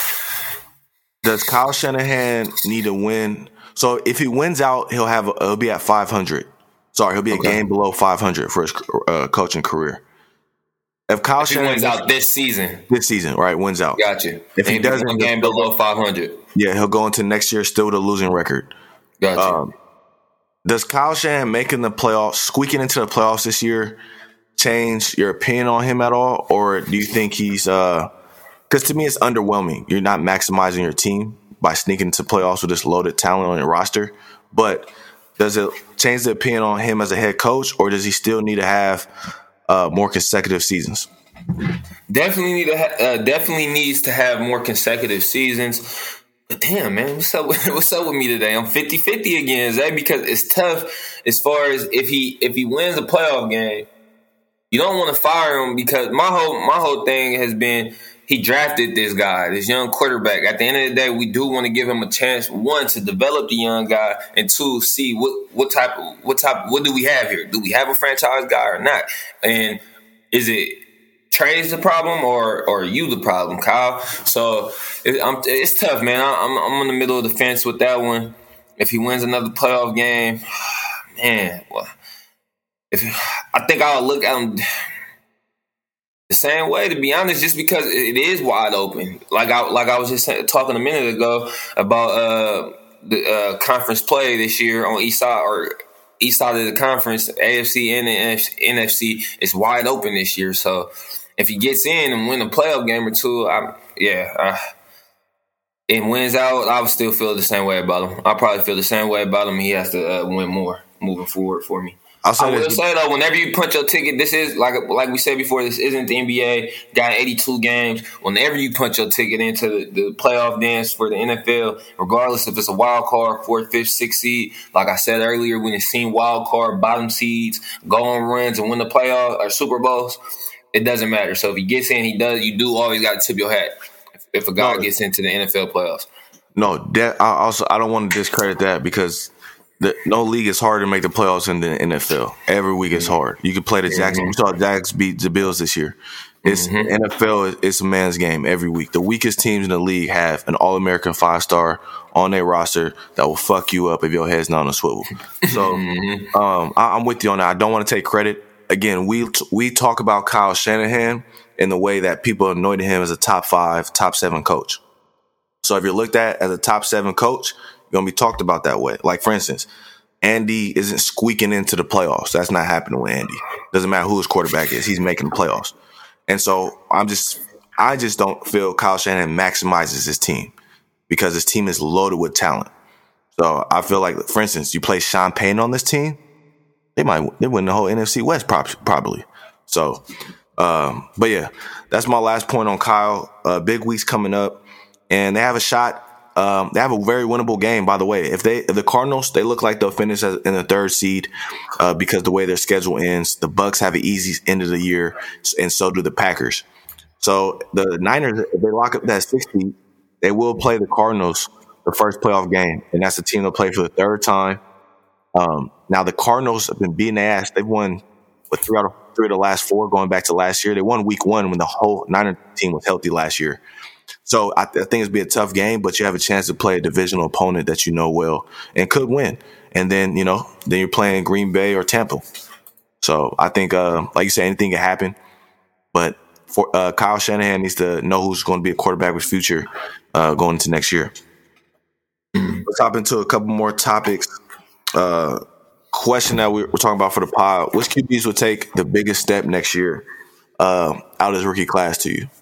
S2: does Kyle Shanahan need to win? So if he wins out, he'll have he'll be at five hundred. Sorry, he'll be okay. a game below five hundred for his uh, coaching career. If Kyle
S3: if he
S2: Shanahan
S3: wins out this season,
S2: this season, right, wins out.
S3: Gotcha.
S2: If he doesn't,
S3: a game below five hundred.
S2: Yeah, he'll go into next year still with a losing record.
S3: Gotcha.
S2: Um, does Kyle Shanahan making the playoffs, squeaking into the playoffs this year, change your opinion on him at all, or do you think he's? Uh, Because to me, it's underwhelming. You're not maximizing your team by sneaking into playoffs with this loaded talent on your roster. But does it change the opinion on him as a head coach, or does he still need to have uh, more consecutive seasons?
S3: Definitely need to. Ha- uh, definitely needs to have more consecutive seasons. But damn, man, what's up? With, what's up with me today? I'm fifty-fifty again. Is that because it's tough as far as if he if he wins a playoff game, you don't want to fire him because my whole my whole thing has been. He drafted this guy, this young quarterback. At the end of the day, we do want to give him a chance, one, to develop the young guy, and two, see what what type what type what do we have here? Do we have a franchise guy or not? And is it Trey's the problem or or you the problem, Kyle? So it, I'm, it's tough, man. I'm I'm in the middle of the fence with that one. If he wins another playoff game, man, well, if I think I'll look at him the same way, to be honest, just because it is wide open. Like I like I was just talking a minute ago about uh, the uh, conference play this year on east side or east side of the conference, A F C and the N F C is wide open this year. So if he gets in and win a playoff game or two, I, yeah, I, and wins out, I would still feel the same way about him. I probably feel the same way about him. He has to uh, win more moving forward for me. I'll say I will say though, whenever you punch your ticket, this is like like we said before. This isn't the N B A. Got eighty-two games. Whenever you punch your ticket into the, the playoff dance for the N F L, regardless if it's a wild card, fourth, fifth, sixth seed, like I said earlier, when you've seen wild card bottom seeds go on runs and win the playoff or Super Bowls, it doesn't matter. So if he gets in, he does. You do always got to tip your hat if, if a guy no, gets into the N F L playoffs.
S2: No, that I also I don't want to discredit that because. The, no league is hard to make the playoffs in the N F L. Every week is hard. You can play the Jackson. Mm-hmm. We saw Jags beat the Bills this year. It's mm-hmm. N F L. It's a man's game every week. The weakest teams in the league have an All-American five-star on their roster that will fuck you up if your head's not on a swivel. So mm-hmm. um, I, I'm with you on that. I don't want to take credit. Again, we we talk about Kyle Shanahan in the way that people anointed him as a top five, top seven coach. So if you're looked at as a top seven coach, you're going to be talked about that way. Like, for instance, Andy isn't squeaking into the playoffs. That's not happening with Andy. Doesn't matter who his quarterback is. He's making the playoffs. And so I'm just, I just don't feel Kyle Shanahan maximizes his team because his team is loaded with talent. So I feel like, for instance, you play Sean Payton on this team, they might they win the whole N F C West probably. So, um, but yeah, that's my last point on Kyle. Uh, big weeks coming up, and they have a shot. Um, they have a very winnable game, by the way. If they, if the Cardinals, they look like they'll finish as, in the third seed uh, because the way their schedule ends. The Bucks have an easy end of the year, and so do the Packers. So the Niners, if they lock up that sixth seed, they will play the Cardinals the first playoff game, and that's the team they'll play for the third time. Um, now the Cardinals have been beating their ass. They've won what, three out of three of the last four, going back to last year. They won week one when the whole Niner team was healthy last year. So I, th- I think it'll be a tough game, but you have a chance to play a divisional opponent that you know well and could win. And then, you know, then you're playing Green Bay or Tampa. So I think, uh, like you said, anything can happen. But for uh, Kyle Shanahan needs to know who's going to be a quarterback with future uh, going into next year. Let's hop into a couple more topics. Uh, question that we're talking about for the pod: which Q Bs would take the biggest step next year uh, out of his rookie class to you?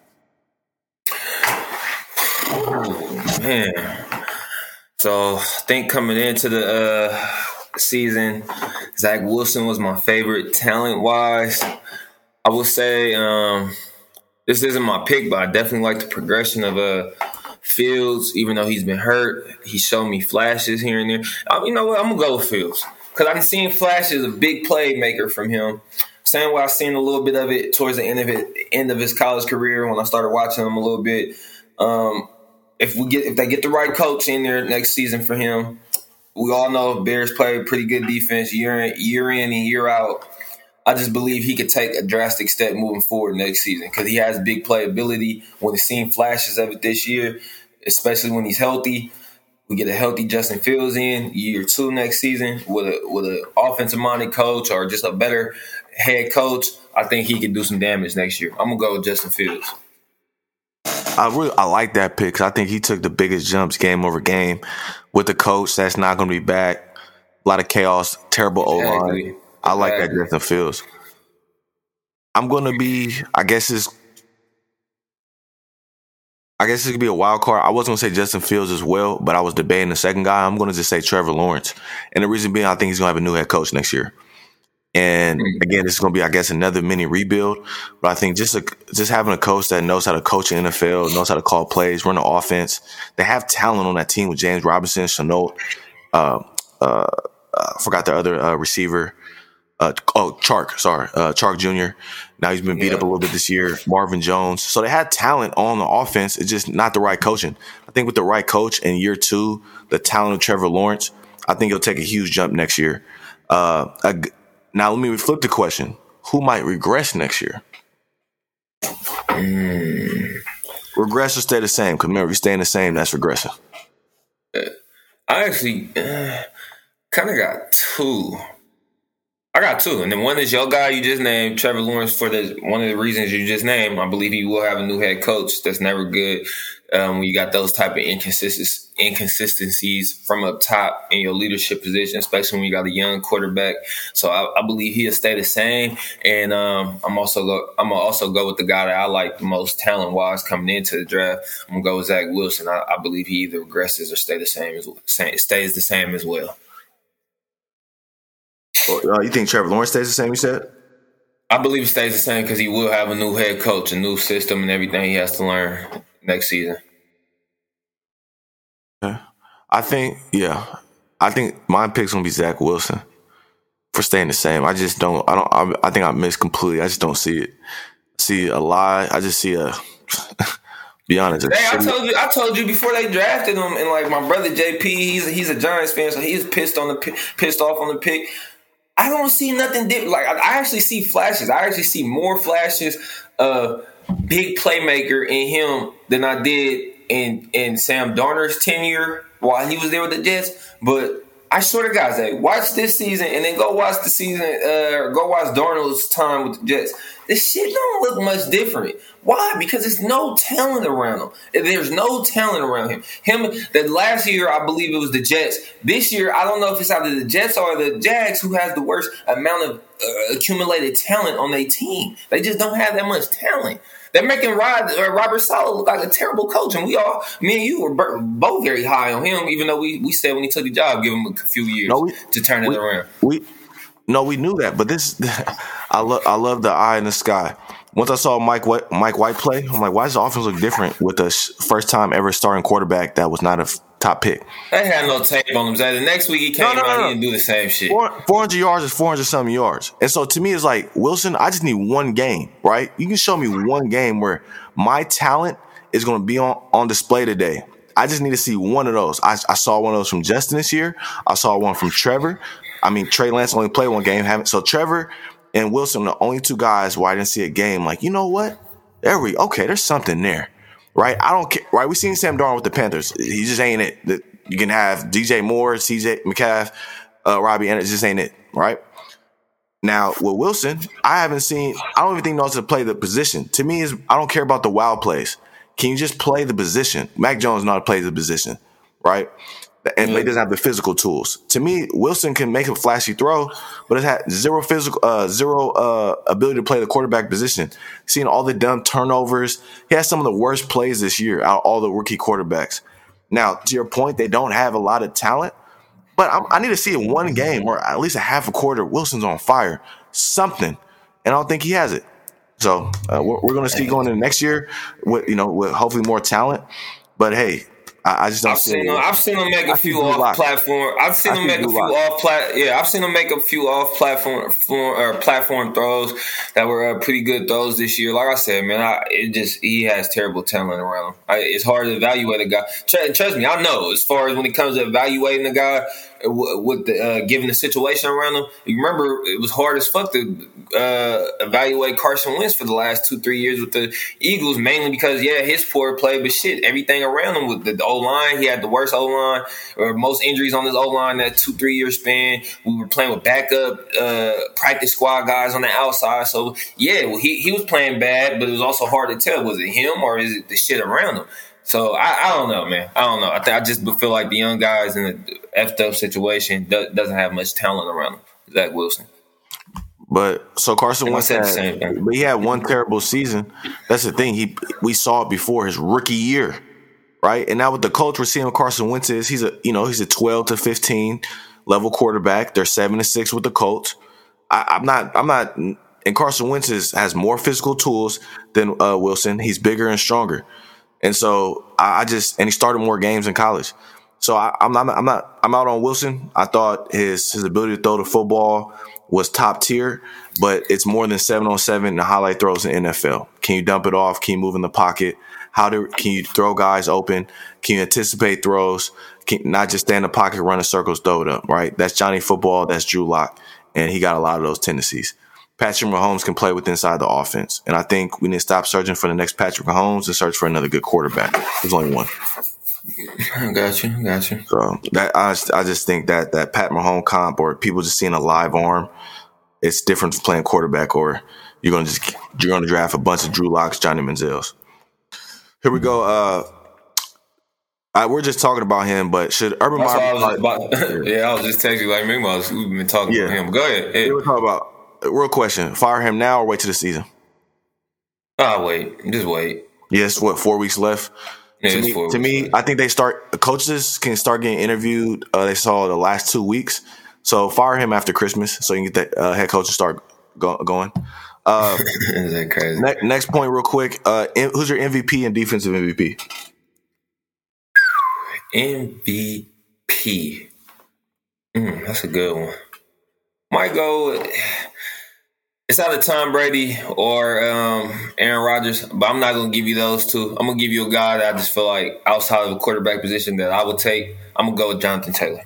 S3: Oh, man. So I think coming into the uh, season, Zach Wilson was my favorite talent-wise. I would say um, this isn't my pick, but I definitely like the progression of uh, Fields. Even though he's been hurt, he showed me flashes here and there. I, you know what? I'm going to go with Fields because I've seen flashes of big playmaker from him. Same way I've seen a little bit of it towards the end of it, end of his college career when I started watching him a little bit. Um, if we get if they get the right coach in there next season for him, we all know Bears play pretty good defense year in, year in and year out. I just believe he could take a drastic step moving forward next season because he has big playability. When we've seen flashes of it this year, especially when he's healthy. We get a healthy Justin Fields in year two next season with a with an offensive-minded coach or just a better head coach. I think he can do some damage next year. I'm going to go with Justin Fields.
S2: I really I like that pick because I think he took the biggest jumps game over game with the coach that's not going to be back. A lot of chaos, terrible O-line.
S3: Exactly.
S2: I like that Justin Fields. I'm going to be, I guess it's, I guess it could be a wild card. I was going to say Justin Fields as well, but I was debating the second guy. I'm going to just say Trevor Lawrence. And the reason being, I think he's going to have a new head coach next year. And again, this is going to be, I guess, another mini rebuild. But I think just a, just having a coach that knows how to coach in the N F L, knows how to call plays, run the offense. They have talent on that team with James Robinson, Shenault, uh, uh, I forgot the other uh, receiver. Uh, oh, Chark, sorry, uh, Chark Junior Now he's been beat yeah. up a little bit this year. Marvin Jones. So they had talent on the offense. It's just not the right coaching. I think with the right coach in year two, the talent of Trevor Lawrence, I think he'll take a huge jump next year. Uh, a, now let me flip the question. Who might regress next year?
S3: Mm.
S2: Regress or stay the same? Because remember, if you're staying the same, that's regressing.
S3: I actually uh, kind of got two. I got two, and then one is your guy you just named, Trevor Lawrence, for the one of the reasons you just named. I believe he will have a new head coach. That's never good um, when you got those type of inconsistencies, inconsistencies from up top in your leadership position, especially when you got a young quarterback. So I, I believe he'll stay the same. And um, I'm also go, I'm gonna also go with the guy that I like the most talent wise coming into the draft. I'm gonna go with Zach Wilson. I, I believe he either regresses or stay the same as stays the same as well.
S2: Uh, you think Trevor Lawrence stays the same, you said?
S3: I believe it stays the same because he will have a new head coach, a new system, and everything he has to learn next season.
S2: Okay. I think, yeah. I think my pick's going to be Zach Wilson for staying the same. I just don't, I don't, I, I think I missed completely. I just don't see it. I see a lie. I just see a, be honest.
S3: Hey, I told you, I told you before they drafted him, and like my brother J P, he's, he's a Giants fan, so he's pissed on the, pissed off on the pick. I don't see nothing different. Like I actually see flashes. I actually see more flashes of big playmaker in him than I did in in Sam Darnold's tenure while he was there with the Jets. But I swear to God, Zay, watch this season and then go watch the season. Uh, go watch Darnold's time with the Jets. This shit don't look much different. Why? Because there's no talent around him. There's no talent around him. Him. That last year, I believe it was the Jets. This year, I don't know if it's either the Jets or the Jags who has the worst amount of uh, accumulated talent on their team. They just don't have that much talent. They're making Rod, uh, Robert Saleh look like a terrible coach, and we all, me and you, were both very high on him. Even though we, we said when he took the job, give him a few years no, we, to turn it
S2: we,
S3: around.
S2: We no, we knew that, but this, I love, I love the eye in the sky. Once I saw Mike White, Mike White play, I'm like, why does the offense look different with the first time ever starting quarterback that was not a top pick?
S3: They had no tape on him. The next week he came no, no, out, no, no. he didn't do the same shit.
S2: four hundred yards is four hundred something yards. And so to me, it's like, Wilson, I just need one game, right? You can show me one game where my talent is going to be on, on display today. I just need to see one of those. I, I saw one of those from Justin this year. I saw one from Trevor. I mean, Trey Lance only played one game. Haven't So Trevor and Wilson are the only two guys where I didn't see a game. Like, you know what? There we okay. There's something there, right? I don't care. Right? We seen Sam Darnold with the Panthers. He just ain't it. You can have D J Moore, C J McCaff, uh, Robbie, and it just ain't it, right? Now with Wilson, I haven't seen. I don't even think he knows how to play the position. To me, is I don't care about the wild plays. Can you just play the position? Mac Jones knows how to play the position, right? And he doesn't have the physical tools. To me, Wilson can make a flashy throw, but it had zero physical, uh, zero uh, ability to play the quarterback position. Seeing all the dumb turnovers, he has some of the worst plays this year out of all the rookie quarterbacks. Now, to your point, they don't have a lot of talent, but I'm, I need to see it one game or at least a half a quarter. Wilson's on fire, something, and I don't think he has it. So uh, we're, we're going to see going into next year with you know with hopefully more talent. But hey. I just don't
S3: I've seen him. I've seen him make a few off platform. I've seen him make a few off plat. Yeah, I've seen him make a few off platform or platform throws that were uh, pretty good throws this year. Like I said, man, I, it just he has terrible talent around him. I, it's hard to evaluate a guy. Trust me, I know. As far as when it comes to evaluating a guy, with the uh, given the situation around him. You remember it was hard as fuck to uh, evaluate Carson Wentz for the last two, three years with the Eagles, mainly because, yeah, his poor play, but shit, everything around him with the, the O-line, he had the worst O-line or most injuries on his O-line that two, three-year span. We were playing with backup uh, practice squad guys on the outside. So, yeah, well, he, he was playing bad, but it was also hard to tell. Was it him or is it the shit around him? So I, I don't know, man. I don't know. I, th- I just feel like the young guys in the effed up situation do- doesn't have much talent around him. Zach Wilson.
S2: But so Carson Wentz had,
S3: same thing.
S2: But he had one terrible season. That's the thing. He we saw it before his rookie year, right? And now with the coach we're seeing Carson Wentz is he's a you know he's a twelve to fifteen level quarterback. They're seven to six with the Colts. I, I'm not. I'm not. And Carson Wentz is, has more physical tools than uh, Wilson. He's bigger and stronger. And so I just and he started more games in college. So I, I'm not I'm not I'm out on Wilson. I thought his his ability to throw the football was top tier, but it's more than seven on seven and highlight throws in the N F L. Can you dump it off? Can you move in the pocket? How do can you throw guys open? Can you anticipate throws? Can not just stay in the pocket, run in circles, throw it up. Right? That's Johnny Football. That's Drew Lock, and he got a lot of those tendencies. Patrick Mahomes can play with inside the offense. And I think we need to stop searching for the next Patrick Mahomes and search for another good quarterback. There's only one.
S3: I got you. I got you.
S2: So that I, I just think that that Pat Mahomes comp or people just seeing a live arm, it's different from playing quarterback or you're gonna just you're gonna draft a bunch of Drew Locks, Johnny Manziels. Here we go. Uh I, we're just talking about him, but should Urban Meyer
S3: I was about, yeah, I was just texting you like meanwhile we've been talking yeah. about him. Go ahead. Hey.
S2: We're talking about real question: fire him now or wait till the season?
S3: Ah, wait, just wait.
S2: Yes, what four weeks left?
S3: Yeah,
S2: to me, to me left. I think they start. Coaches can start getting interviewed. Uh, they saw the last two weeks, so fire him after Christmas so you can get the uh, head coach to start go, going. Uh,
S3: Is that crazy?
S2: Ne- next point, real quick. Uh, who's your M V P and defensive M V P?
S3: M V P. Mm, that's a good one. Might go. It's either Tom Brady or um, Aaron Rodgers, but I'm not going to give you those two. I'm going to give you a guy that I just feel like outside of a quarterback position that I would take. I'm going to go with Jonathan Taylor.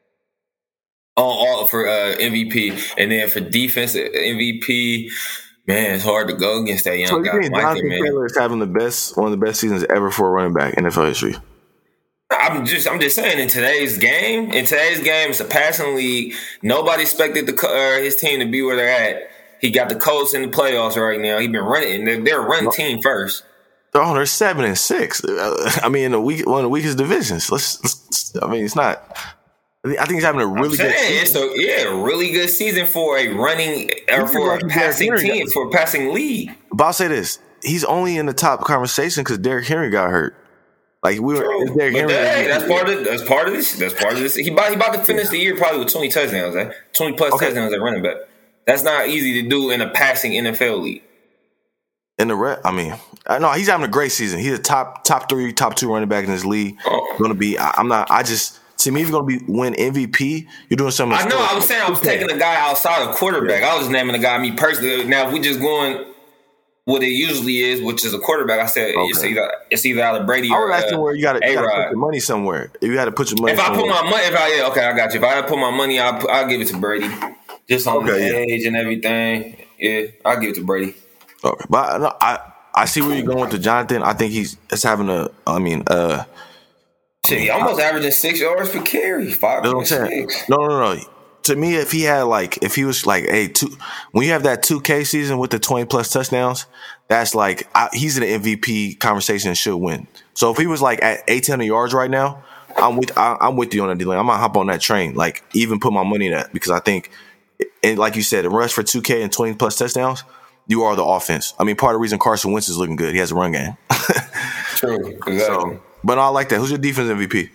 S3: All, all for uh, M V P. And then for defense, M V P, man, it's hard to go against that young
S2: so
S3: guy.
S2: You think Jonathan
S3: man.
S2: Taylor is having the best, one of the best seasons ever for a running back in N F L history?
S3: I'm just, I'm just saying. In today's game, in today's game, it's a passing league. Nobody expected the uh, his team to be where they're at. He got the Colts in the playoffs right now. He's been running. They're, they're a run team first.
S2: Oh, they're seven and six. I mean, in the weak, one of the weakest divisions. Let's, let's. I mean, it's not. I think he's having a really good season.
S3: It's a, yeah, a really good season for a running or for like a passing team, for a passing league.
S2: But I'll say this: he's only in the top conversation because Derrick Henry got hurt. Like we were, Derrick Henry.
S3: Hey, that's part of that's part of this. That's part of this. He about, he about to finish the year probably with twenty touchdowns, eh? twenty plus okay. touchdowns at running back. That's not easy to do in a passing N F L league.
S2: In the re- I mean, I know he's having a great season. He's a top top three, top two running back in this league. Oh. Going to be. I, I'm not. I just. To me, if you're going to be win M V P, you're doing something.
S3: I know. I was saying I was taking a guy outside of quarterback. Yeah. I was just naming a guy me personally. Now, if we just going what it usually is, which is a quarterback, I said okay. it's either it's either either Brady or
S2: I was asking uh, where you got to put your money somewhere. If you had to put your money.
S3: If
S2: somewhere.
S3: I put my money, if I yeah, okay, I got you. If I had to put my money, I'll, I'll give it to Brady. Just on okay, the age yeah. and everything. Yeah, I'll give it to Brady.
S2: Okay, but no, I I see where you're going with the Jonathan. I think he's it's having a. I mean, uh.
S3: Shit, he almost I, averaging six yards per carry. Five point six.
S2: No, no, no. To me, if he had like, if he was like, hey, two, when you have that two K season with the twenty plus touchdowns, that's like I, he's in the M V P conversation and should win. So if he was like at eighteen hundred yards right now, I'm with I, I'm with you on that deal. I'm gonna hop on that train. Like even put my money in that because I think, and like you said, a rush for two K and twenty plus touchdowns, you are the offense. I mean, part of the reason Carson Wentz is looking good, he has a run game.
S3: True, exactly.
S2: So, but I like that. Who's your defense M V P?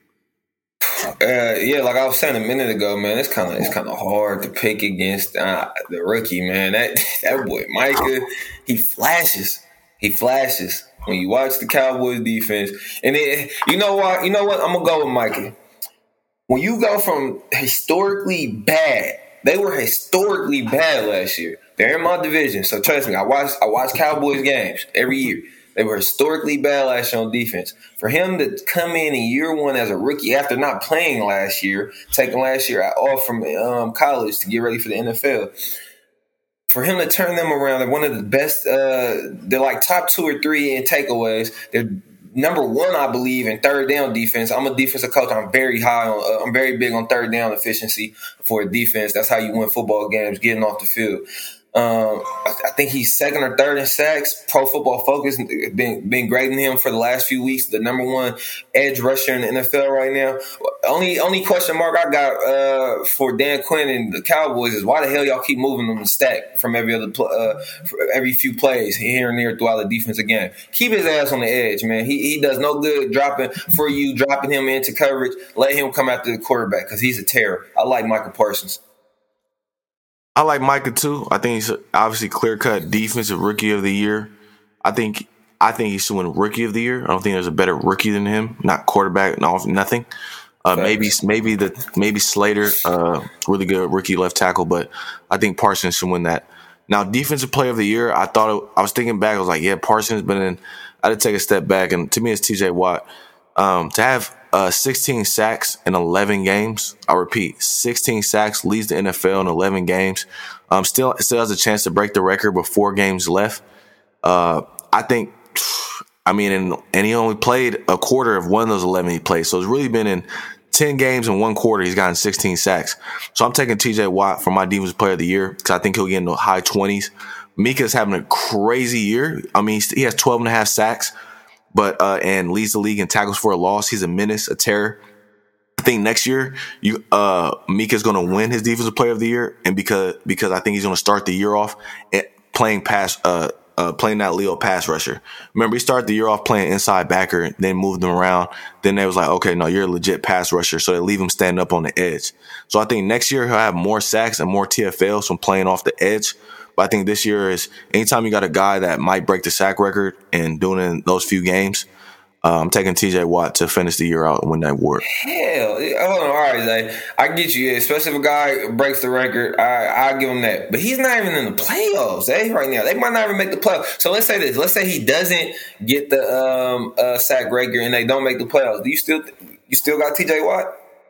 S3: Uh, yeah, like I was saying a minute ago, man, it's kind of it's kind of hard to pick against uh, the rookie, man. That that boy Micah, he flashes, he flashes when you watch the Cowboys defense. And it, you know what? You know what? I'm gonna go with Micah. When you go from historically bad, they were historically bad last year. They're in my division, so trust me. I watch I watch Cowboys games every year. They were historically bad last year on defense. For him to come in in year one as a rookie after not playing last year, taking last year off from um, college to get ready for the N F L, for him to turn them around, they're one of the best. Uh, they're like top two or three in takeaways. They're number one, I believe, in third down defense. I'm a defensive coach. I'm very high on. Uh, I'm very big on third down efficiency for a defense. That's how you win football games, getting off the field. Um, I think he's second or third in sacks. Pro Football Focus been been grading him for the last few weeks, the number one edge rusher in the N F L right now. Only only question mark I got uh, for Dan Quinn and the Cowboys is why the hell y'all keep moving them to stack from every other pl- uh, every few plays here and there throughout the defensive game. Keep his ass on the edge, man. He he does no good dropping for you, dropping him into coverage. Let him come after the quarterback because he's a terror. I like Michael Parsons.
S2: I like Micah too. I think he's obviously clear-cut defensive rookie of the year. I think I think he should win rookie of the year. I don't think there's a better rookie than him. Not quarterback, no, nothing. Uh, maybe maybe the maybe Slater, uh, really good rookie left tackle, but I think Parsons should win that. Now, defensive player of the year, I thought it, I was thinking back. I was like, yeah, Parsons, but then I had to take a step back, and to me, it's T J Watt. Um, to have uh, sixteen sacks in eleven games, I repeat, sixteen sacks, leads the N F L in eleven games. Um, still, still has a chance to break the record with four games left. Uh, I think, I mean, and, and he only played a quarter of one of those eleven he played. So it's really been in ten games in one quarter, he's gotten sixteen sacks. So I'm taking T J Watt for my defensive player of the year because I think he'll get in the high twenties. Mika's having a crazy year. I mean, he has twelve and a half sacks. But uh, and leads the league in tackles for a loss. He's a menace, a terror. I think next year, you uh, Mika's going to win his defensive player of the year, and because because I think he's going to start the year off at playing pass, uh, uh, playing that Leo pass rusher. Remember, he started the year off playing inside backer, then moved him around. Then they was like, okay, no, you're a legit pass rusher, so they leave him standing up on the edge. So I think next year he'll have more sacks and more T F Ls from playing off the edge. But I think this year is anytime you got a guy that might break the sack record and doing it in those few games, uh, I'm taking T J Watt to finish the year out and win that award.
S3: Hell, hold on, all right, Zay. I get you, especially if a guy breaks the record. I I'll give him that, but he's not even in the playoffs, Zay. Right now, they might not even make the playoffs. So let's say this: let's say he doesn't get the um, uh, sack record and they don't make the playoffs. Do you still you still got T J Watt?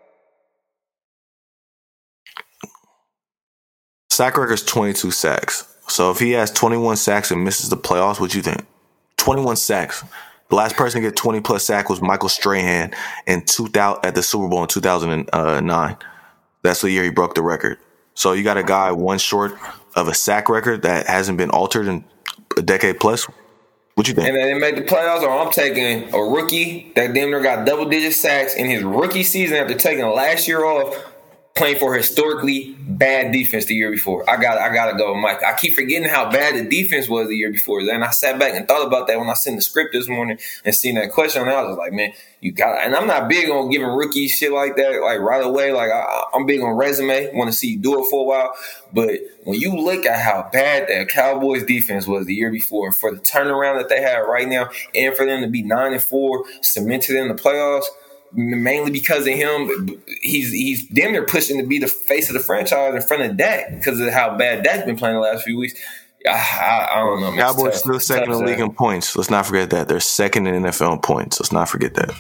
S2: Sack record's twenty-two sacks. So if he has twenty-one sacks and misses the playoffs, what you think? twenty-one sacks. The last person to get twenty plus sacks was Michael Strahan in two thousand at the Super Bowl in two thousand nine. That's the year he broke the record. So you got a guy one short of a sack record that hasn't been altered in a decade plus. What you think?
S3: And they didn't make the playoffs, or I'm taking a rookie that damn near got double digit sacks in his rookie season after taking last year off, playing for historically bad defense the year before. I got I gotta go with Mike. I keep forgetting how bad the defense was the year before. And I sat back and thought about that when I sent the script this morning and seen that question. And I was like, man, you got it. And I'm not big on giving rookies shit like that, like right away. Like I, I'm big on resume. Want to see you do it for a while. But when you look at how bad that Cowboys defense was the year before, for the turnaround that they have right now, and for them to be nine and four, cemented in the playoffs, mainly because of him, he's he's damn near pushing to be the face of the franchise in front of Dak because of how bad Dak's been playing the last few weeks. I, I, I don't know. Man.
S2: Cowboys still second in the league in points. Let's not forget that. They're second in N F L in points. Let's not forget that.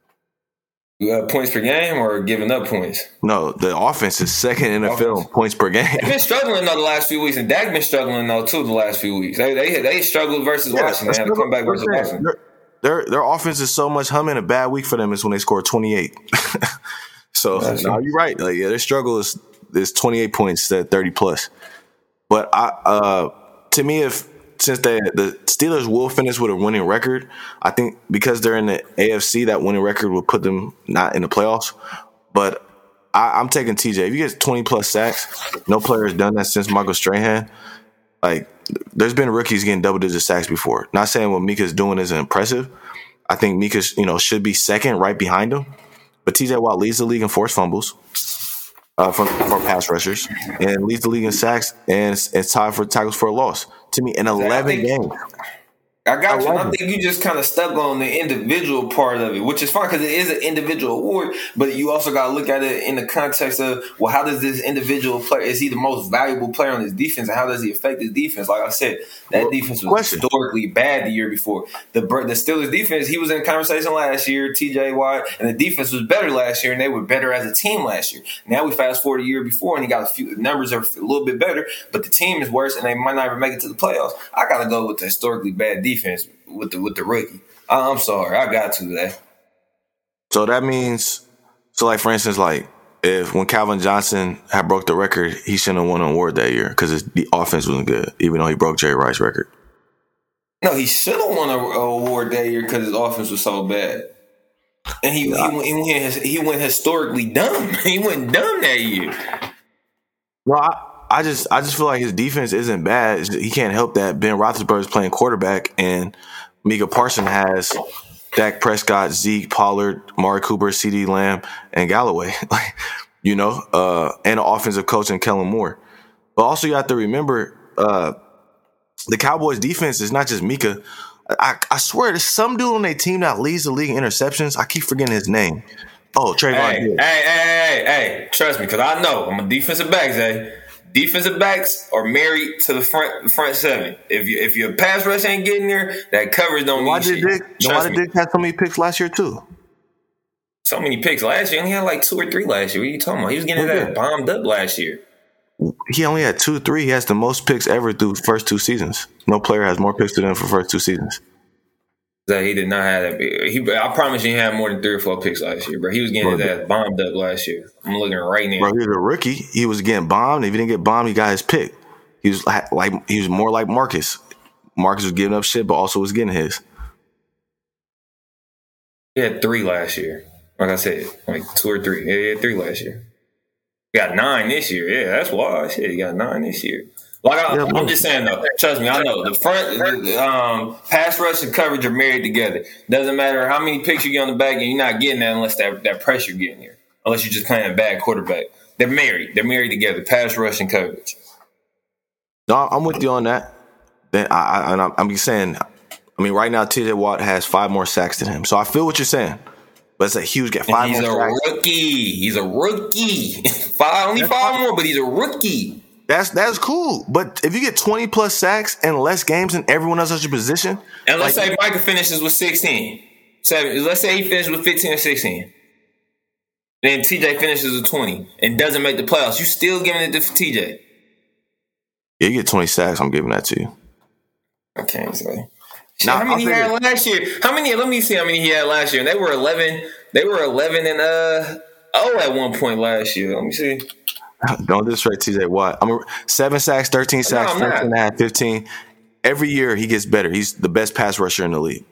S3: Uh, points per game or giving up points?
S2: No, the offense is second in N F L in points per game.
S3: They've been struggling though the last few weeks, and Dak been struggling though too the last few weeks. They they they struggled versus yeah, Washington. They had to come back versus Washington.
S2: They're, Their their offense is so much humming. A bad week for them is when they score twenty-eight. So no, you're right. Like yeah, their struggle is is twenty-eight points to thirty plus. But I uh, to me, if since they the Steelers will finish with a winning record, I think because they're in the A F C, that winning record will put them not in the playoffs. But I, I'm taking T J. If you get twenty plus sacks, no player has done that since Michael Strahan. Like, there's been rookies getting double-digit sacks before. Not saying what Mika's doing isn't impressive. I think Mika, you know, should be second, right behind him. But T J Watt leads the league in forced fumbles uh, for, for pass rushers, and leads the league in sacks, and it's, it's tied for tackles for a loss. To me, in eleven games,
S3: I got
S2: I
S3: you. And I
S2: love it.
S3: think you just kind of stuck on the individual part of it, which is fine because it is an individual award. But you also got to look at it in the context of, well, how does this individual player, is he the most valuable player on his defense, and how does he affect his defense? Like I said, that
S2: Well,
S3: defense was
S2: question.
S3: historically bad the year before. The Bur- the Steelers defense, he was in conversation last year, T J Watt, and the defense was better last year, and they were better as a team last year. Now we fast forward a year before, and he got a few numbers are a little bit better, but the team is worse, and they might not even make it to the playoffs. I got to go with the historically bad defense with the with the rookie. I'm sorry, I got to that.
S2: So that means, so like for instance, like if when Calvin Johnson had broke the record, he shouldn't have won an award that year because the offense wasn't good, even though he broke Jerry Rice's record.
S3: No, he should have won an award that year because his offense was so bad, and he he, went, he, went, he went historically dumb. He went dumb that year.
S2: Well, I, I just I just feel like his defense isn't bad. It's just, he can't help that Ben Roethlisberger is playing quarterback and Micah Parsons has Dak Prescott, Zeke, Pollard, Amari Cooper, CeeDee Lamb, and Galloway. Like, you know, uh, and an offensive coach in Kellen Moore. But also you have to remember uh, the Cowboys defense is not just Micah. I, I swear there's some dude on their team that leads the league in interceptions. I keep forgetting his name. Oh, Trayvon
S3: Hey,
S2: Diggs.
S3: hey, hey, hey, hey, trust me, because I know I'm a defensive back, Zay. Defensive backs are married to the front front seven. If you if your pass rush ain't getting there, that coverage don't
S2: Why
S3: mean
S2: did
S3: shit.
S2: Dick, why
S3: Trust
S2: did
S3: me.
S2: Dick have so many picks last year too?
S3: So many picks last year. He had like two or three last year. What are you talking about? He was getting
S2: Okay.
S3: that bombed up last year.
S2: He only had two, three. He has the most picks ever through first two seasons. No player has more picks than him for first two seasons.
S3: That he did not have that. Big. He, I promise you, he had more than three or four picks last year, bro. He was getting his ass bombed up last year. I'm looking right now.
S2: Bro, he was a rookie. He was getting bombed. If he didn't get bombed, he got his pick. He was like, like he was more like Marcus. Marcus was giving up shit, but also was getting his.
S3: He had three last year. Like I said, like two or three. Yeah, he had three last year. He got nine this year. Yeah, that's wild. Shit, he got nine this year. Like I,
S2: Yeah,
S3: I'm just saying though, trust me, I know the front, the, um, pass rush and coverage are married together. Doesn't matter how many picks you get on the back, and you're not getting that unless that that pressure getting there. Unless you're just playing a bad quarterback. They're married. They're married together. Pass rush and coverage.
S2: No, I'm with you on that. Then I, I and I'm, I'm just saying. I mean, right now T J Watt has five more sacks than him, so I feel what you're saying. But it's a huge get five
S3: And he's
S2: more
S3: a
S2: sacks.
S3: rookie. He's a rookie. five, only
S2: That's
S3: five
S2: fine.
S3: more, but he's a rookie.
S2: That's that's cool. But if you get twenty plus sacks and less games than everyone else at your position,
S3: And let's
S2: like,
S3: say Micah finishes with sixteen. Seven, let's say he finishes with fifteen or sixteen. Then T J finishes with twenty and doesn't make the playoffs. You still giving it to T J.
S2: yeah, you get twenty sacks, I'm giving that to you.
S3: I can't say. Shit,
S2: Nah,
S3: how many
S2: I'll
S3: he
S2: say
S3: had
S2: this.
S3: last year? How many? Let me see how many he had last year. And they were eleven. They were eleven and uh oh at one point last year. Let me see.
S2: Don't disrespect T J Watt. I'm a, seven sacks, thirteen sacks,
S3: I'm not.
S2: fourteen and a half, fifteen. Every year he gets better. He's the best pass rusher in the league.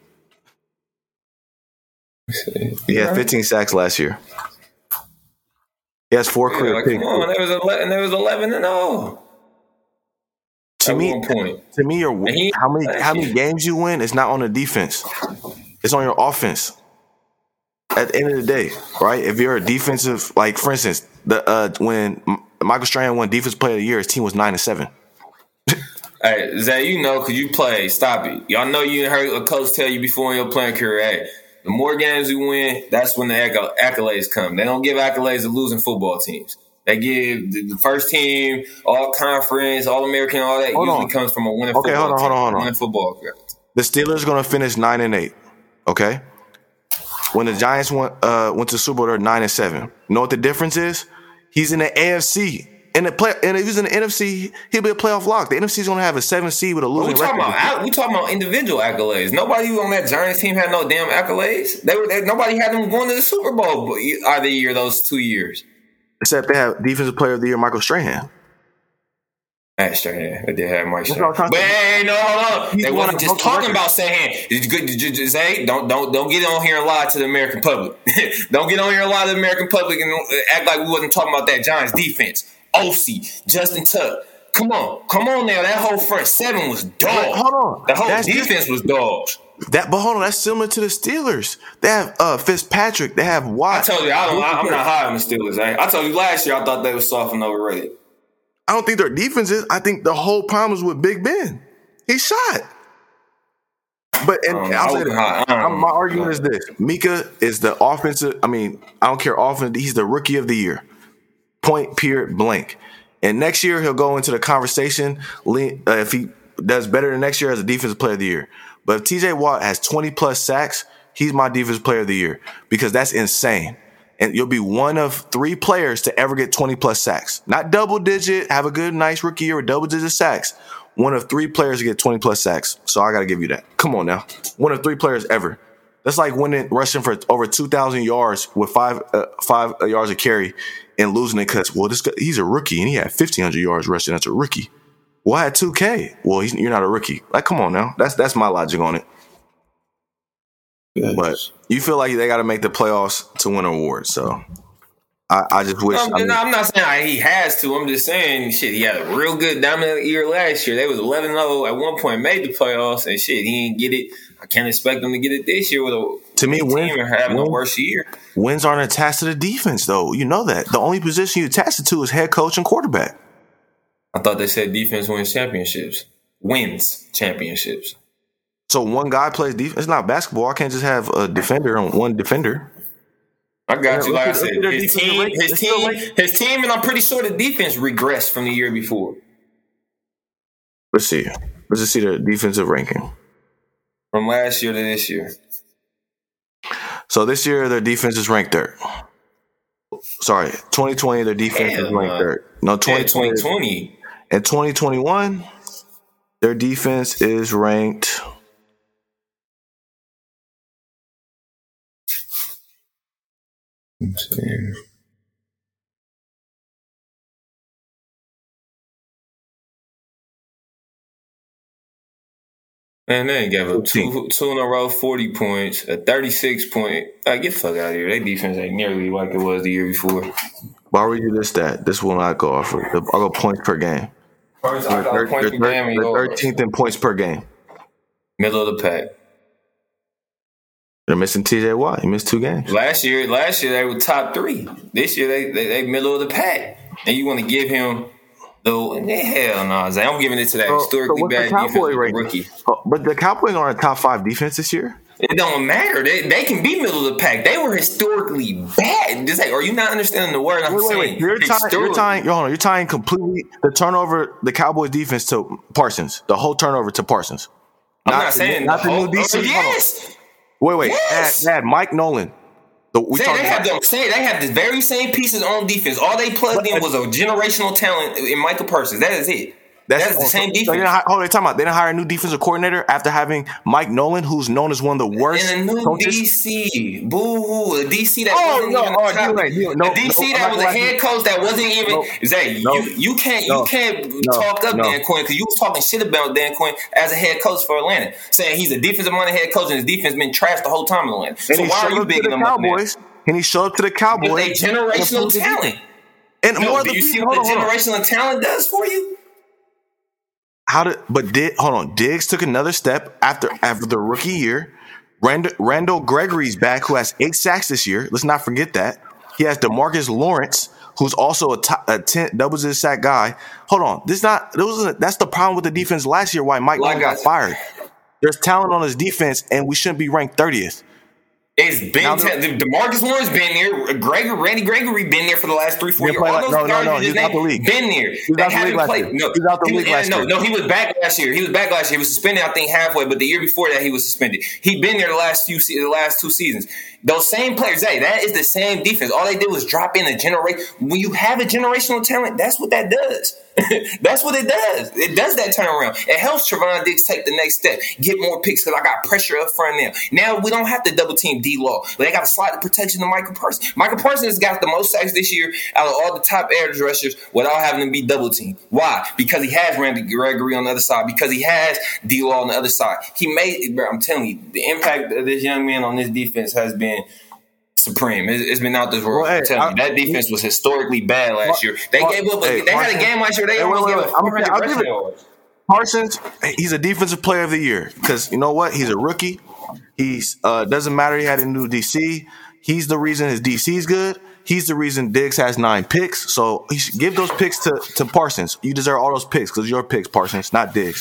S2: He had fifteen sacks last year. He has four
S3: Yeah,
S2: career
S3: like,
S2: picks.
S3: come on, there was eleven. There was eleven and oh.
S2: To
S3: At
S2: me,
S3: one point.
S2: to me, your
S3: And he-
S2: how many how many games you win is not on the defense. It's on your offense. At the end of the day, right? If you're a defensive, like for instance, the uh, when M- Michael Strahan won Defensive Player of the Year, his team was nine and seven.
S3: Hey, Zay, you know, because you play. Stop it. Y'all know you heard a coach tell you before in your playing career, hey, the more games you win, that's when the acc- accolades come. They don't give accolades to losing football teams. They give the the first team, all conference, all American, all that
S2: Hold
S3: usually
S2: on.
S3: comes from a winning
S2: Okay,
S3: football
S2: hold on,
S3: team.
S2: hold on, hold on.
S3: Winning football. career.
S2: The Steelers are going to finish nine and eight. Okay. When the Giants went uh, went to the Super Bowl, they're nine and seven. You know what the difference is? He's in the A F C. In the play, and if he's in the N F C, he'll be a playoff lock. The N F C is going to have a seven seed with a
S3: But
S2: losing
S3: we talking
S2: record.
S3: about we talking about individual accolades. Nobody on that Giants team had no damn accolades. They were they, nobody had them going to the Super Bowl either year those two years.
S2: Except they have Defensive Player of the Year, Michael Strahan.
S3: That's Strahan. They did have Mike
S2: That's what I'm
S3: Strahan.
S2: talking
S3: But hey, no, hold on.
S2: He's
S3: They
S2: the one
S3: wasn't
S2: that
S3: just
S2: broke the
S3: talking
S2: record.
S3: about Strahan. It's good to ju- just say, don't don't don't get on here and lie to the American public. Don't get on here and lie to the American public and act like we wasn't talking about that Giants defense. O C, Justin Tuck. Come on, come on now. That whole front seven was dog.
S2: Wait, hold on.
S3: The whole
S2: That's
S3: defense was dogs.
S2: That, but hold on, that's similar to the Steelers. They have uh, Fitzpatrick. They have Watt.
S3: I told you, I don't, I, I'm not high on the Steelers. Eh? I told you last year I thought they were soft and overrated.
S2: I don't think their defense is. I think the whole problem is with Big Ben. He shot. But and
S3: Um,
S2: I'll
S3: I
S2: say
S3: wouldn't
S2: this.
S3: hire- I don't
S2: I'm- my
S3: know.
S2: argument is this: Mika is the offensive. I mean, I don't care offense. He's the rookie of the year. Point period blank. And next year he'll go into the conversation uh, if he does better than next year as a defensive player of the year. But if T J Watt has twenty plus sacks, he's my defensive player of the year because that's insane. And you'll be one of three players to ever get twenty plus sacks. Not double digit, have a good, nice rookie year with double digit sacks. One of three players to get twenty plus sacks. So I got to give you that. Come on now. One of three players ever. That's like winning, rushing for over two thousand yards with five uh, five yards of carry and losing it because, well, this guy, he's a rookie and he had fifteen hundred yards rushing as a rookie. Well, I had two K. Well, he's, you're not a rookie. Like, come on now. That's that's my logic on it. Yes. But you feel like they got to make the playoffs to win an award. So I, I just wish.
S3: Um,
S2: I mean,
S3: no, I'm not saying like, he has to. I'm just saying, shit, he had a real good dominant year last year. They was eleven and oh at one point, made the playoffs, and shit, he didn't get it. I can't expect them to get it this year with a
S2: to me,
S3: team
S2: wins,
S3: and having
S2: wins,
S3: a worse year.
S2: Wins aren't attached to the defense, though. You know that. The only position you attach it to is head coach and quarterback.
S3: I thought they said defense wins championships. Wins championships.
S2: So one guy plays defense. It's not basketball. I can't just have a defender on one defender.
S3: I got you. Like I
S2: Look at-
S3: said,
S2: look at their
S3: his
S2: defensive
S3: team,
S2: rating.
S3: his
S2: It's still
S3: team,
S2: like-
S3: his team, and I'm pretty sure the defense regressed from the year before.
S2: Let's see. Let's just see the defensive ranking.
S3: From last year to this year.
S2: So this year, their defense is ranked third. Sorry, twenty twenty, their defense
S3: Damn,
S2: is ranked
S3: uh,
S2: third. No,
S3: Yeah,
S2: twenty twenty.
S3: twenty twenty.
S2: In twenty twenty-one, their defense is ranked.
S3: Let's see. Man, they gave up two two in a row, forty points, a thirty-six point. Like, get the fuck out of here. Their defense ain't nearly like it was the year before.
S2: Why would you this stat? This will not go off. I'll go points per game.
S3: First, I got
S2: They're,
S3: points per game and
S2: they're
S3: go
S2: thirteenth in points per game.
S3: middle of the pack.
S2: They're missing T J Watt. He missed two games.
S3: Last year, last year they were top three. This year they they, they middle of the pack, and you want to give him the hell no? Zay, I'm giving it to that
S2: So, so
S3: historically
S2: what's the
S3: bad defense
S2: Cowboy
S3: with the
S2: rating?
S3: rookie.
S2: Oh, but the Cowboys aren't a top five defense this year.
S3: It don't matter. They they can be middle of the pack. They were historically bad. Just like, are you not understanding the word I'm
S2: Wait, wait,
S3: saying?
S2: wait. You're tying, you're tying, you're, hold on, you're tying completely the turnover, the Cowboys defense to Parsons, the whole turnover to Parsons.
S3: I'm
S2: Not-
S3: not, saying
S2: not
S3: the
S2: the new
S3: whole,
S2: D C.
S3: oh,
S2: Hold on.
S3: yes.
S2: Wait, wait.
S3: Yes!
S2: They had, they had Mike Nolan. The, we
S3: Say,
S2: talking
S3: they have
S2: about,
S3: them. Say they have the very same pieces on defense. All they plugged in was a generational talent in Michael Parsons. That is it. That's, the same
S2: so
S3: defense.
S2: they didn't hi- hold on, they're talking about they didn't hire a new defensive coordinator after having Mike Nolan, who's known as one of the worst
S3: And a new
S2: coaches.
S3: D C, boo hoo, a D C that
S2: Oh,
S3: wasn't
S2: no,
S3: even
S2: oh,
S3: a top,
S2: you're right, you're- no,
S3: a D C
S2: no,
S3: that
S2: I'm
S3: was
S2: not
S3: a head coach that wasn't even.
S2: No,
S3: Zay,
S2: no,
S3: you you can't
S2: no,
S3: you can't
S2: no,
S3: talk up
S2: no.
S3: Dan Quinn because you was talking shit about Dan Quinn as a head coach for Atlanta, saying he's a defensive minded head coach and his defense been trashed the whole time in Atlanta.
S2: And
S3: So
S2: he
S3: why are
S2: showed
S3: you
S2: up to
S3: bigging
S2: the
S3: him up now?
S2: Cowboys, and he showed up to the
S3: With
S2: Cowboys.
S3: a generational
S2: and-
S3: talent.
S2: And
S3: No,
S2: more of
S3: do
S2: the
S3: you see
S2: people-
S3: what the
S2: hold on, hold on.
S3: generational talent does for you?
S2: How did? But did hold on? Diggs took another step after after the rookie year. Rand, Randall Gregory's back, who has eight sacks this year. Let's not forget that. He has DeMarcus Lawrence, who's also a, top, a ten double digit sack guy. Hold on, this not. This wasn't, that's the problem with the defense last year. Why Mike
S3: Well, I
S2: Nolan got
S3: got you.
S2: fired? There's talent on his defense, and we shouldn't be ranked thirtieth.
S3: It's been
S2: Now,
S3: ta- DeMarcus Lawrence been there. Gregory, Randy Gregory been there for the last three, four
S2: He
S3: years.
S2: didn't play
S3: All
S2: like-
S3: those
S2: no, no,
S3: guys
S2: no,
S3: you
S2: he
S3: just
S2: was out the
S3: named
S2: league.
S3: been there.
S2: was
S3: They
S2: out the league
S3: haven't
S2: last
S3: played.
S2: year.
S3: No,
S2: He was out the
S3: he
S2: league
S3: was-
S2: last
S3: no,
S2: year.
S3: no, he was back last year. He was back last year. He was suspended, I think, halfway. But the year before that, he was suspended. He been there the last few, se- the last two seasons. Those same players, hey, that is the same defense. All they did was drop in a generation. When you have a generational talent, that's what that does. That's what it does. It does that turnaround. It helps Trevon Diggs take the next step, get more picks because I got pressure up front now. Now we don't have to double team D-Law. They got to slide the protection to Michael Parsons. Michael Parsons has got the most sacks this year out of all the top edge rushers without having to be double teamed. Why? Because he has Randy Gregory on the other side. Because he has D-Law on the other side. He made. Bro, I'm telling you, the impact of this young man on this defense has been supreme. It's, it's been out this world.
S2: Well, hey,
S3: I'm telling
S2: I-
S3: you, that defense was historically bad last year. They
S2: Well,
S3: gave up.
S2: hey,
S3: they had a
S2: Parsons-
S3: game last year. They
S2: Hey, wait,
S3: almost
S2: wait,
S3: gave
S2: wait.
S3: up
S2: I'm-
S3: four hundred
S2: I'll give
S3: rushing
S2: it-
S3: yards.
S2: Parsons, he's a defensive player of the year because you know what? He's a rookie. He's uh, doesn't matter. He had a new D C. He's the reason his D C is good. He's the reason Diggs has nine picks. So he should give those picks to, to Parsons. You deserve all those picks because your picks, Parsons, not Diggs.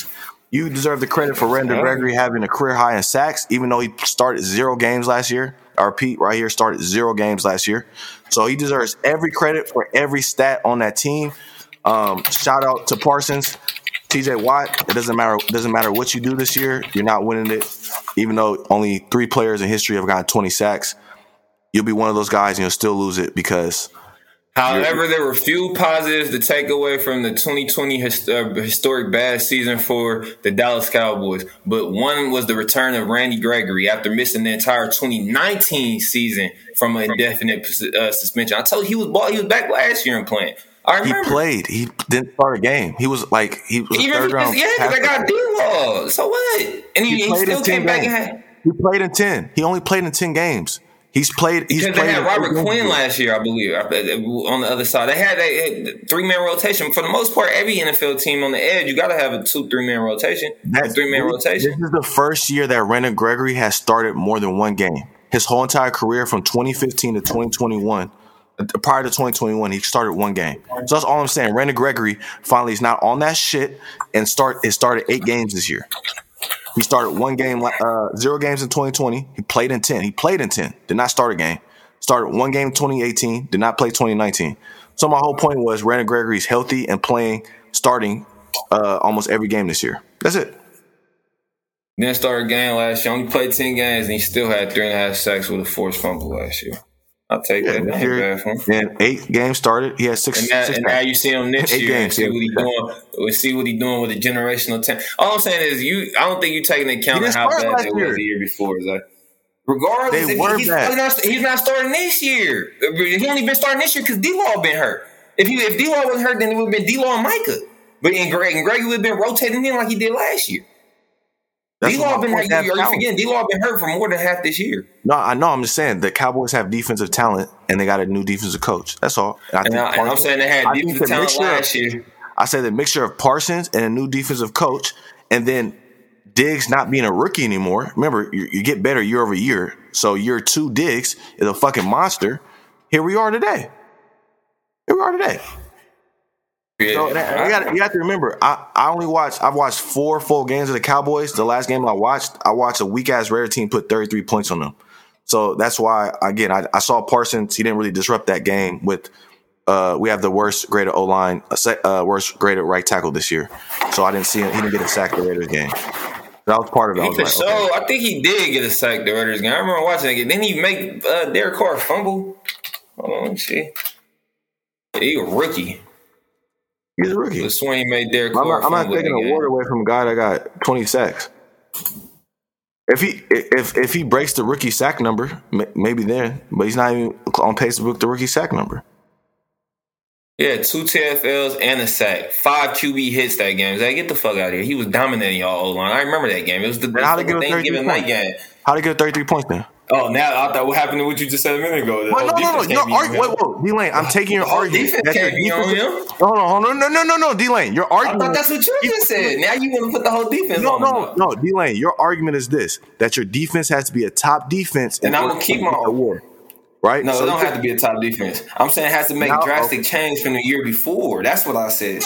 S2: You deserve the credit for Randy Gregory having a career high in sacks, even though he started zero games last year. Our Pete right here started zero games last year. So he deserves every credit for every stat on that team. Um, shout out to Parsons, T J Watt. It doesn't matter. It doesn't matter what you do this year. You're not winning it, even though only three players in history have gotten twenty sacks. You'll be one of those guys and you'll still lose it because.
S3: However, there were few positives to take away from the twenty twenty hist- uh, historic bad season for the Dallas Cowboys. But one was the return of Randy Gregory after missing the entire twenty nineteen season from an indefinite uh, suspension. I told you he was ball. He was back last year and playing. I remember.
S2: He played. He didn't start a game. He was like he was
S3: Even
S2: a third round.
S3: Yeah, because I got D-Law. So what? And he, he, he still came back and had.
S2: He played in ten. He only played in ten games. He's played. He's
S3: because
S2: played
S3: they had Robert Quinn
S2: games.
S3: last year, I believe, on the other side. They had a three man rotation. For the most part, every N F L team on the edge, you got to have a two, three man rotation. That's three man rotation.
S2: This is the first year that Randy Gregory has started more than one game. His whole entire career from twenty fifteen to twenty twenty-one, prior to twenty twenty-one, he started one game. So that's all I'm saying. Randy Gregory finally is not on that shit and start. It started eight games this year. He started one game, uh, zero games in twenty twenty. He played in ten. He played in ten. Did not start a game. Started one game in twenty eighteen. Did not play twenty nineteen. So my whole point was Randy Gregory's healthy and playing, starting uh, almost every game this year. That's it.
S3: Didn't start a game last year. Only played ten games, and he still had three and a half sacks with a forced fumble last year. I'll take
S2: yeah,
S3: that. That ain't bad for him.
S2: And eight games started. He had six.
S3: And, that,
S2: six
S3: and now you see him this
S2: eight
S3: year.
S2: Games,
S3: see
S2: yeah.
S3: what he doing. We see what he doing with the generational talent. All I'm saying is, you. I don't think you taking into account how bad they was the year before. Like, regardless,
S2: they
S3: if
S2: were
S3: he's,
S2: bad.
S3: Not, he's not starting this year. He only been starting this year because D-Law been hurt. If he if D-Law wasn't hurt, then it would have been D-Law and Micah. But in Greg and Greg would have been rotating him like he did last year. That's D-Law been hurt. Are you forgetting? D-Law been hurt for more than half this year.
S2: No, I know. I'm just saying the Cowboys have defensive talent and they got a new defensive coach. That's all.
S3: And, I and, I, and I'm saying they had I defensive talent last
S2: of,
S3: year.
S2: I say the mixture of Parsons and a new defensive coach, and then Diggs not being a rookie anymore. Remember, you, you get better year over year. So year two, Diggs is a fucking monster. Here we are today. Here we are today.
S3: Yeah.
S2: So that, you, gotta, you have to remember, I, I only watched, I've watched four full games of the Cowboys. The last game I watched, I watched a weak-ass Raider team put thirty-three points on them. So that's why, again, I, I saw Parsons. He didn't really disrupt that game with, uh, we have the worst graded O-line, uh, worst graded right tackle this year. So I didn't see him. He didn't get a sack the Raiders game. That was part of it. I was like,
S3: so
S2: okay.
S3: I think he did get a sack the Raiders game. I remember watching that game. Didn't he make uh, Derek Carr fumble? Hold on, let me see. Yeah, he a rookie.
S2: He's a rookie.
S3: I swear he made Derek Carr.
S2: I'm not, I'm not taking an award away from a guy that got twenty sacks. If he if if he breaks the rookie sack number, maybe then. But he's not even on pace to break the rookie sack number.
S3: Yeah, two T F Ls and a sack. Five Q B hits that game. Like, get the fuck out of here. He was dominating y'all O-line. I remember that game. It was the Thanksgiving night game.
S2: How did he get thirty-three points then?
S3: Oh, now I thought what happened to what you just said a minute ago.
S2: Well, no, no, no. You're arguing. Wait, wait, D-Lane, I'm taking your argument.
S3: Defense can't be on him.
S2: Hold on, hold on. No, no, no, no, D-Lane. Your argument.
S3: I thought that's what you just said. Now you want to put the whole defense
S2: no,
S3: on
S2: No,
S3: him.
S2: no, no, D-Lane. Your argument is this, that your defense has to be a top defense.
S3: And I'm going to keep my
S2: award. Right?
S3: No, so it don't have to be a top defense. I'm saying it has to make
S2: now,
S3: drastic
S2: okay.
S3: change from the year before. That's what I said.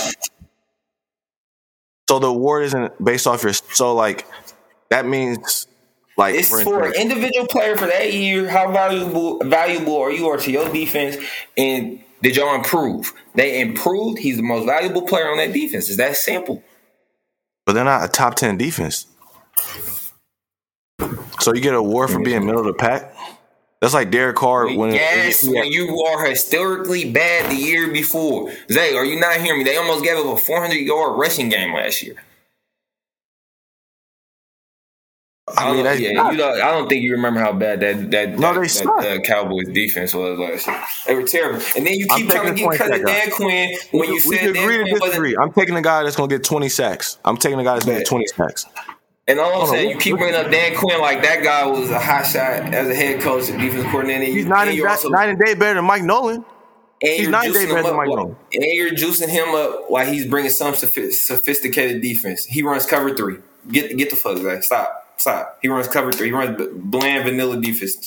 S2: So the award isn't based off your. So, like, that means. Like
S3: it's for, for an individual player for that year. How valuable valuable are you are to your defense, and did y'all improve? They improved. He's the most valuable player on that defense. It's that simple.
S2: But they're not a top ten defense. So you get an award for being middle of the pack. That's like Derek Carr when
S3: yes,
S2: when
S3: when you are historically bad the year before. Zay, are you not hearing me? They almost gave up a four hundred yard rushing game last year. I, I mean, that's yeah, you know, I don't think you remember how bad that that,
S2: no,
S3: that, that uh, Cowboys defense was last year. They were terrible, and then you keep trying to get cut of Dan Quinn when you we said Dan Quinn wasn't.
S2: I'm taking a guy that's going to get twenty sacks. I'm taking a guy that's going to get twenty sacks.
S3: And all I'm Hold saying, on, you keep bringing up Dan Quinn like that guy was a hot shot as a head coach and defense coordinator.
S2: He's nine and, also, nine and day better than Mike Nolan.
S3: And
S2: he's nine and day better than Mike
S3: while,
S2: Nolan.
S3: And you're juicing him up while he's bringing some sophisticated defense. He runs cover three. Get get the fuck back. Stop. Stop. He runs cover three. He runs bland vanilla defense.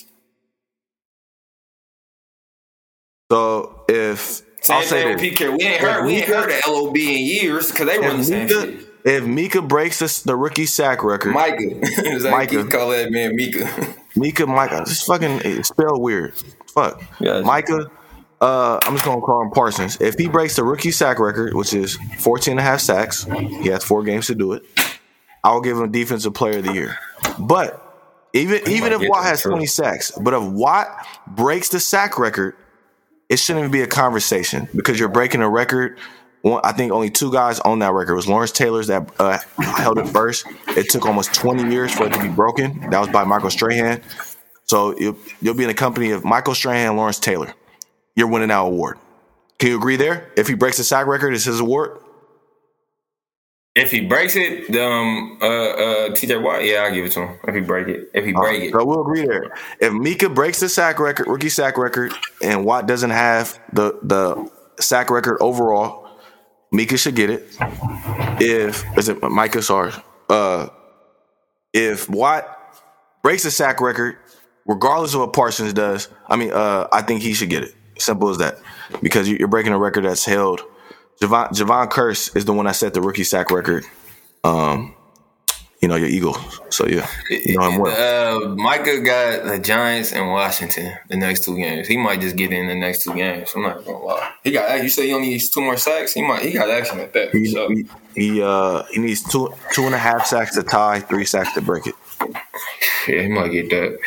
S2: So if
S3: Same
S2: I'll say
S3: thing with Pete Carroll. We ain't heard we ain't heard of L O B in years because they run the same
S2: Luka,
S3: shit.
S2: if Mika breaks the, the rookie sack record,
S3: Micah. Micah. Keep call that man Mika.
S2: Mika, Micah. This fucking it's spelled weird. Fuck.
S3: Yeah,
S2: Micah. Uh, I'm just gonna call him Parsons. If he breaks the rookie sack record, which is fourteen and a half sacks, he has four games to do it. I'll give him Defensive Player of the Year. But even even if Watt has twenty sacks, but if Watt breaks the sack record, it shouldn't even be a conversation because you're breaking a record. One, I think only two guys own that record. It was Lawrence Taylor's that uh, held it first. It took almost twenty years for it to be broken. That was by Michael Strahan. So you'll, you'll be in the company of Michael Strahan and Lawrence Taylor. You're winning that award. Can you agree there? If he breaks the sack record, it's his award?
S3: If he breaks it, um, uh, uh, T J Watt, yeah, I'll give it to him. If he break it, if he break
S2: right,
S3: it,
S2: so we'll agree there. If Mika breaks the sack record, rookie sack record, and Watt doesn't have the the sack record overall, Mika should get it. If is it Micah? Sorry. Uh, if Watt breaks the sack record, regardless of what Parsons does, I mean, uh, I think he should get it. Simple as that. Because you're breaking a record that's held. Javon, Javon Curse is the one that set the rookie sack record. Um, you know, your Eagles. So, yeah. You know him well.
S3: Uh, Micah got the Giants and Washington the next two games. He might just get in the next two games. I'm not going to lie. He got, you say he only needs two more sacks? He might. He got action at that.
S2: He,
S3: so.
S2: he, he, uh, he needs two, two and a half sacks to tie, three sacks to break it.
S3: Yeah, he might get that.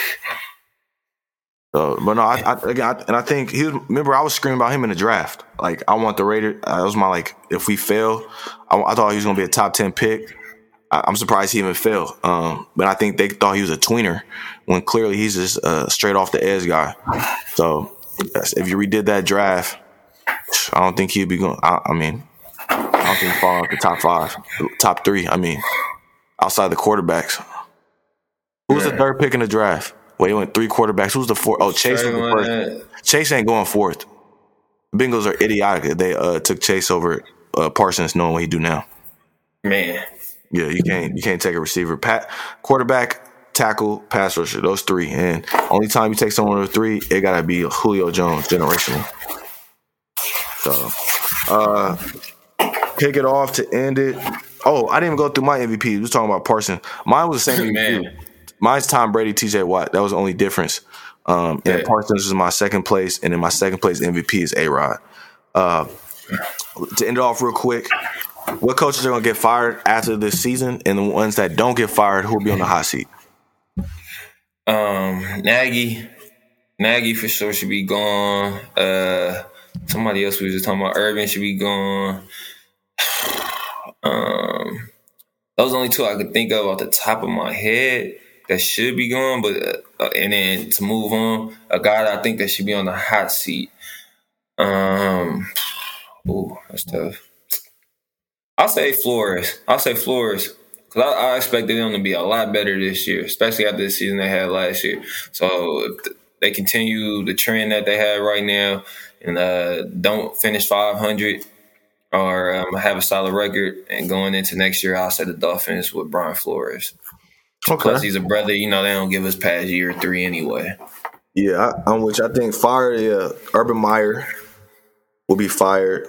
S2: So, but no, I, I, again, I, and I think he was, remember I was screaming about him in the draft. Like, I want the Raiders. Uh, that was my, like, if we fail, I, I thought he was going to be a top ten pick. I, I'm surprised he even fell. Um, but I think they thought he was a tweener when clearly he's just a straight off the edge guy. So, if you redid that draft, I don't think he'd be going. I, I mean, I don't think he'd fall out the top five, top three. I mean, outside the quarterbacks. Who was yeah. the third pick in the draft? Wait, he went three quarterbacks. Who's the fourth? Oh, Chase was the first. Chase ain't going fourth. Bengals are idiotic. They uh, took Chase over uh, Parsons, knowing what he do now.
S3: Man,
S2: yeah, you can't you can't take a receiver. Pat, quarterback, tackle, pass rusher. Those three, and only time you take someone of the three, it gotta be Julio Jones, generational. So, uh, kick it off to end it. Oh, I didn't even go through my M V P. We was talking about Parsons. Mine was the same.
S3: Man.
S2: Mine's Tom Brady, T J Watt. That was the only difference. Um, and yeah. Parsons is my second place, and in my second place M V P is A-Rod. Uh, to end it off real quick, what coaches are going to get fired after this season, and the ones that don't get fired, who will be on the hot seat?
S3: Um, Nagy. Nagy for sure should be gone. Uh, somebody else we were just talking about, Urban should be gone. Um, those are the only two I could think of off the top of my head that should be gone, but uh, and then to move on, a guy that I think that should be on the hot seat. Um, ooh, that's tough. I'll say Flores. I'll say Flores because I, I expected them to be a lot better this year, especially after the season they had last year. So if they continue the trend that they have right now and uh, don't finish five hundred or um, have a solid record, and going into next year, I'll say the Dolphins with Brian Flores.
S2: Okay.
S3: Plus, he's a brother. You know, they don't give us past year three anyway.
S2: Yeah, I, on which I think fired. Yeah, Urban Meyer will be fired.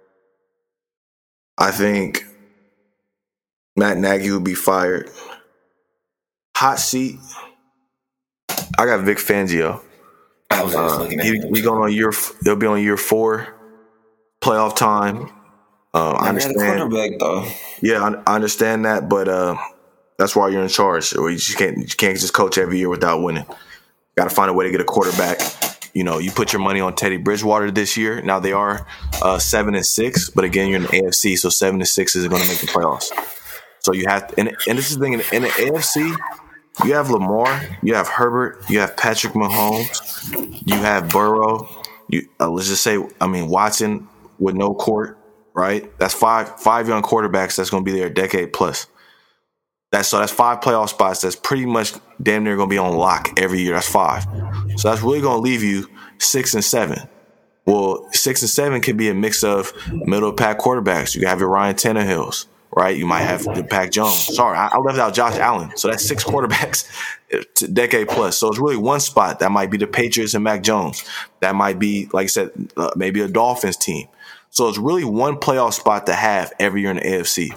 S2: I think Matt Nagy will be fired. Hot seat. I got Vic Fangio.
S3: I was just uh, looking at
S2: he,
S3: him.
S2: He going on year. They'll be on year four. Playoff time. Uh, I understand.
S3: Quarterback though.
S2: Yeah, I, I understand that, but. Uh, That's why you're in charge. Or you just can't you can't just coach every year without winning. Got to find a way to get a quarterback. You know, you put your money on Teddy Bridgewater this year. Now they are uh, seven and six, but again, you're in the A F C, so seven and six isn't going to make the playoffs. So you have, to, and, and this is the thing in the A F C, you have Lamar, you have Herbert, you have Patrick Mahomes, you have Burrow. You uh, let's just say, I mean Watson with no court, right? That's five five young quarterbacks that's going to be there a decade plus. That's so that's five playoff spots. That's pretty much damn near going to be on lock every year. That's five. So that's really going to leave you six and seven. Well, six and seven can be a mix of middle of pack quarterbacks. You can have your Ryan Tannehills, right? You might have the Pac Jones. Sorry, I, I left out Josh Allen. So that's six quarterbacks, to decade plus. So it's really one spot that might be the Patriots and Mac Jones. That might be, like I said, uh, maybe a Dolphins team. So it's really one playoff spot to have every year in the A F C.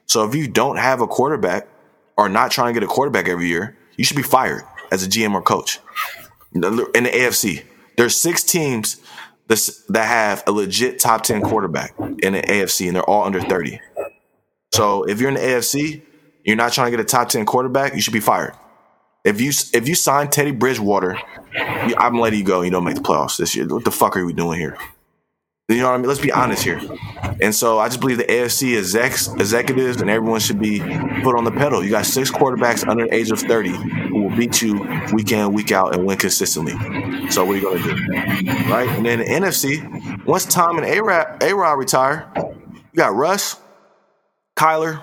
S2: So if you don't have a quarterback or not trying to get a quarterback every year, you should be fired as a G M or coach. In the A F C, there's six teams that have a legit top ten quarterback in the A F C, and they're all under thirty. So if you're in the A F C, you're not trying to get a top ten quarterback, you should be fired. If you if you sign Teddy Bridgewater, I'm letting you go. You don't make the playoffs this year. What the fuck are we doing here? You know what I mean? Let's be honest here. And so I just believe the A F C execs, executives and everyone should be put on the pedal. You got six quarterbacks under the age of thirty who will beat you week in, week out, and win consistently. So what are you going to do? Right? And then the N F C, once Tom and A-Rod, A-Rod retire, you got Russ, Kyler,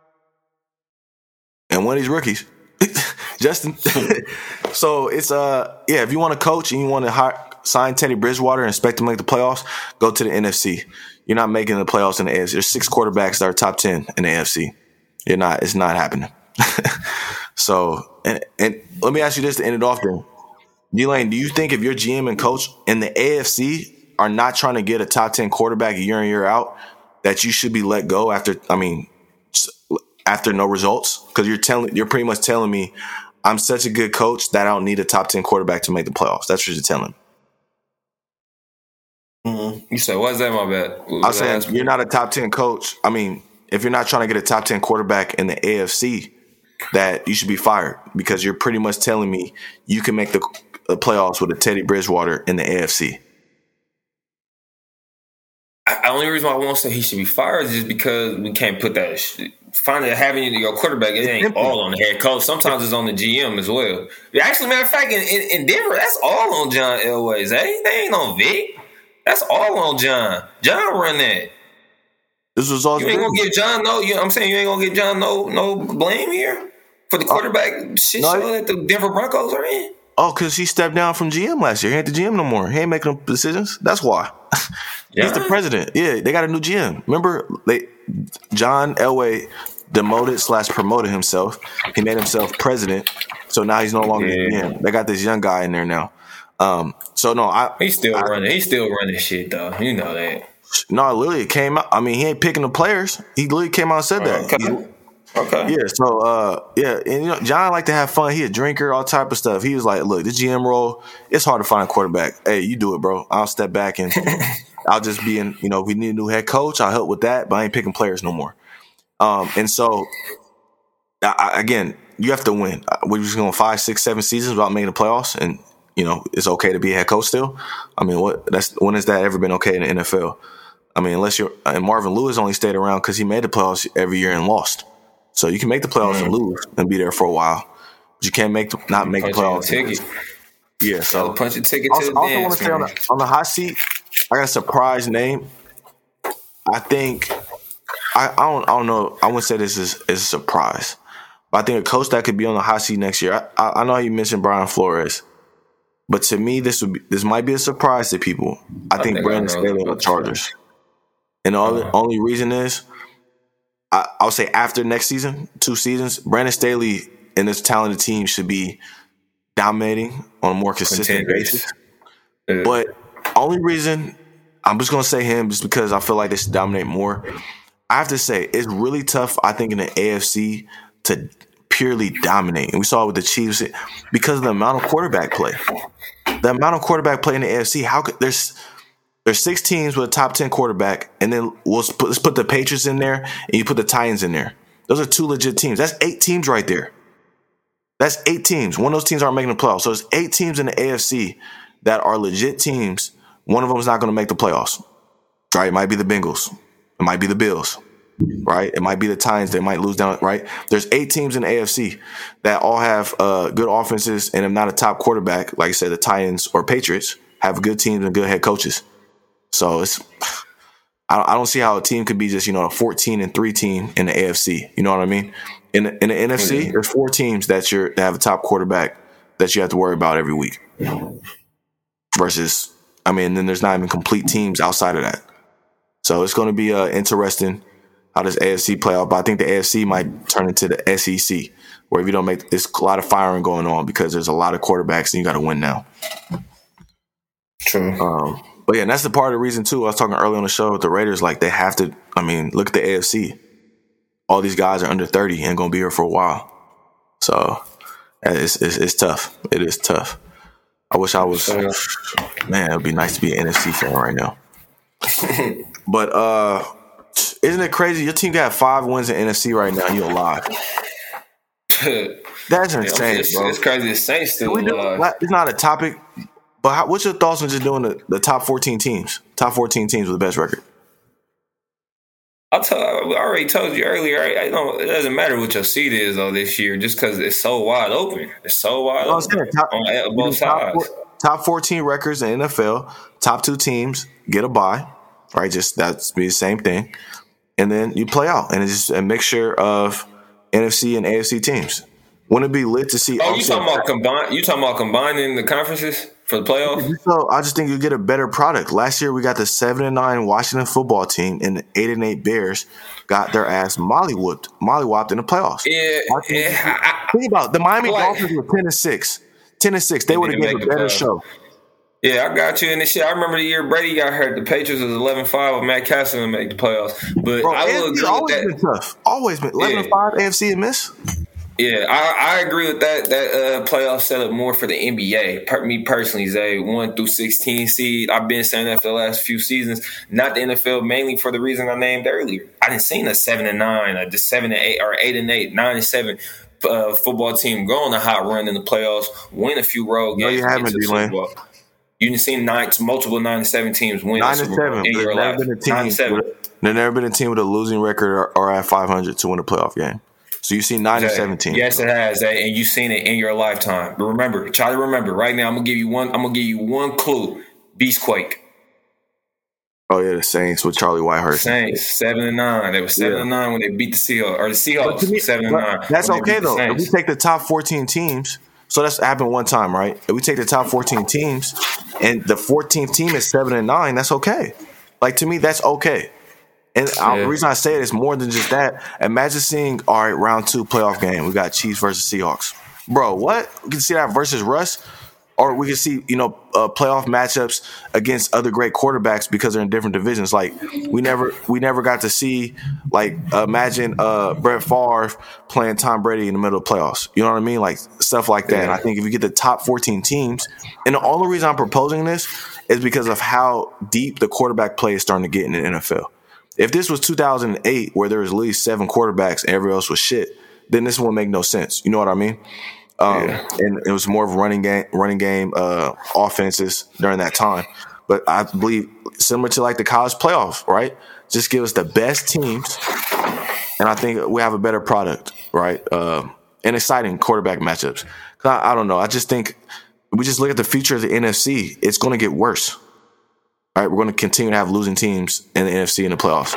S2: and one of these rookies. Justin. So it's, uh yeah, if you want to coach and you want to hire, sign Teddy Bridgewater and expect to make the playoffs, go to the N F C. You're not making the playoffs in the A F C. There's six quarterbacks that are top ten in the A F C. You're not. It's not happening. So, and, and let me ask you this to end it off then. D-Lane, do you think if your G M and coach in the A F C are not trying to get a top ten quarterback year in, year out, that you should be let go after, I mean, after no results? Because you're telling, you're pretty much telling me I'm such a good coach that I don't need a top ten quarterback to make the playoffs. That's what you're telling me.
S3: Mm-hmm. You said, what's that, my bad?
S2: I'm saying you're not a top ten coach. I mean, if you're not trying to get a top ten quarterback in the A F C, that you should be fired because you're pretty much telling me you can make the, the playoffs with a Teddy Bridgewater in the A F C.
S3: The only reason why I won't say he should be fired is just because we can't put that shit. Finding having your quarterback, it ain't all on the head coach. Sometimes it's on the G M as well. Actually, matter of fact, in, in, in Denver, that's all on John Elway. They, they ain't on Vic. That's all on John. John run that.
S2: This was all
S3: you ain't gonna give John no. You know what I'm saying you ain't gonna give John no no blame here for the quarterback uh, shit no, show that the Denver Broncos are in.
S2: Oh, because he stepped down from G M last year. He ain't the G M no more. He ain't making decisions. That's why. Yeah. He's the president. Yeah, they got a new G M. Remember, they John Elway demoted slash promoted himself. He made himself president. So now he's no longer yeah. the G M. They got this young guy in there now. Um, so no, I
S3: he's still
S2: I,
S3: running. He's still running shit though. You know that.
S2: No, literally it came out. I mean, he ain't picking the players. He literally came out and said that.
S3: Okay. Okay.
S2: Yeah. So, uh, yeah, and you know, John like to have fun. He a drinker, all type of stuff. He was like, "Look, the G M role, it's hard to find a quarterback. Hey, you do it, bro. I'll step back and I'll just be in. You know, if we need a new head coach, I'll help with that. But I ain't picking players no more." Um, and so, I, again, you have to win. We're just going five, six, seven seasons without making the playoffs, and you know, it's okay to be a head coach still. I mean, what? That's when has that ever been okay in the N F L? I mean, unless you're and Marvin Lewis only stayed around because he made the playoffs every year and lost. So you can make the playoffs mm-hmm. and lose and be there for a while, but you can't make the, not make the playoffs. Yeah, so
S3: punch a ticket.
S2: Also,
S3: to the
S2: also
S3: dance,
S2: want to say on the, on the hot seat, I got a surprise name. I think I, I don't I don't know. I wouldn't say this is, is a surprise, but I think a coach that could be on the hot seat next year. I, I, I know you mentioned Brian Flores. But to me, this would be, this might be a surprise to people. I, I think, think Brandon Staley on the Chargers. And the only, only reason is, I, I would say after next season, two seasons, Brandon Staley and this talented team should be dominating on a more consistent Contenders. basis. Yeah. But only reason, I'm just going to say him just because I feel like they should dominate more. I have to say, it's really tough, I think, in the A F C to purely dominate. And we saw it with the Chiefs because of the amount of quarterback play. The amount of quarterback play in the A F C, how could there's there's six teams with a top ten quarterback, and then we'll put, let's put the Patriots in there, and you put the Titans in there. Those are two legit teams. That's eight teams right there. That's eight teams. One of those teams aren't making the playoffs. So there's eight teams in the A F C that are legit teams. One of them is not going to make the playoffs. Right? It might be the Bengals. It might be the Bills. Right? It might be the Titans. They might lose down. Right? There's eight teams in the A F C that all have uh, good offenses, and if not a top quarterback, like I said, the Titans or Patriots have good teams and good head coaches. So it's I don't see how a team could be just, you know, a fourteen and three team in the A F C. You know what I mean? In the, in the N F C, mm-hmm. there's four teams that you're that have a top quarterback that you have to worry about every week. Versus, I mean, then there's not even complete teams outside of that. So it's going to be uh, interesting how this A F C play out. But I think the A F C might turn into the S E C, where if you don't make, there's a lot of firing going on because there's a lot of quarterbacks and you got to win now.
S3: True.
S2: Um, But yeah, and that's the part of the reason too. I was talking earlier on the show with the Raiders, like they have to. I mean, look at the A F C. all these guys are under thirty and going to be here for a while. So it's, it's it's tough. It is tough. I wish I was. Man, it would be nice to be an N F C fan right now. But uh, isn't it crazy? Your team got five wins in N F C right now. You're alive. That's insane,
S3: yeah, it's,
S2: bro.
S3: It's crazy. The Saints still alive.
S2: It's not a topic, but how, what's your thoughts on just doing the, the top fourteen teams? Top fourteen teams with the best record.
S3: I told, I already told you earlier. I, I don't. It doesn't matter what your seed is though this year, just because it's so wide open. It's so wide no, open top, on both sides.
S2: Top, top fourteen records in the N F L. Top two teams get a bye, right? Just that's be the same thing, and then you play out, and it's just a mixture of N F C and A F C teams. Wouldn't it be lit to see?
S3: Oh, you talking about combine? You talking about combining the conferences for the playoffs?
S2: So I just think you get a better product. Last year we got the seven and nine Washington football team, and the eight and eight Bears got their ass mollywopped, mollywopped in the playoffs.
S3: Yeah, yeah I,
S2: think about it. The Miami like, Dolphins were ten and six. Ten and six. They would have given a better show.
S3: Yeah, I got you in this shit. I remember the year Brady got hurt. The Patriots was eleven five with Matt Castle to make the playoffs. But Bro, I will agree
S2: always
S3: with that.
S2: Been tough. Always been eleven and five A F C and miss.
S3: Yeah, I, I agree with that. That uh, playoff setup more for the N B A. Per, me personally, Zay, one through sixteen seed. I've been saying that for the last few seasons. Not the N F L, mainly for the reason I named earlier. I didn't see a seven and nine, or just seven and eight, or eight and eight, nine and seven uh, football team go on a hot run in the playoffs, win a few road games.
S2: No, you haven't, D-Lane.
S3: You didn't see nine, multiple nine and seven teams win.
S2: Nine and seven.
S3: In your life. Nine and seven.
S2: There's never been a team with a losing record or, or at five hundred to win a playoff game. So you see nine and seventeen.
S3: Yes, it has, and you've seen it in your lifetime. But remember, try to remember. Right now, I'm gonna give you one. I'm gonna give you one clue. Beastquake.
S2: Oh yeah, the Saints with Charlie Whitehurst.
S3: Saints seven and nine. They were seven yeah. and nine when they beat the Seahawks, or the Seahawks me, seven and nine.
S2: That's okay though. If we take the top fourteen teams, so that's happened one time, right? If we take the top fourteen teams, and the fourteenth team is seven and nine, that's okay. Like to me, that's okay. And yeah. I, the reason I say it is more than just that. Imagine seeing, all right, round two playoff game. We got Chiefs versus Seahawks. Bro, what? We can see that versus Russ. Or we can see, you know, uh, playoff matchups against other great quarterbacks because they're in different divisions. Like, we never we never got to see, like, uh, imagine uh, Brett Favre playing Tom Brady in the middle of playoffs. You know what I mean? Like, stuff like that. Yeah. And I think if you get the top fourteen teams, and the only reason I'm proposing this is because of how deep the quarterback play is starting to get in the N F L. If this was two thousand eight, where there was at least seven quarterbacks and everybody else was shit, then this wouldn't make no sense. You know what I mean? Um, yeah. And it was more of running game, running game uh, offenses during that time. But I believe similar to like the college playoff, right? Just give us the best teams, and I think we have a better product, right? Uh, and exciting quarterback matchups. I, I don't know. I just think we just look at the future of the N F C. It's going to get worse. All right, we're going to continue to have losing teams in the N F C in the playoffs.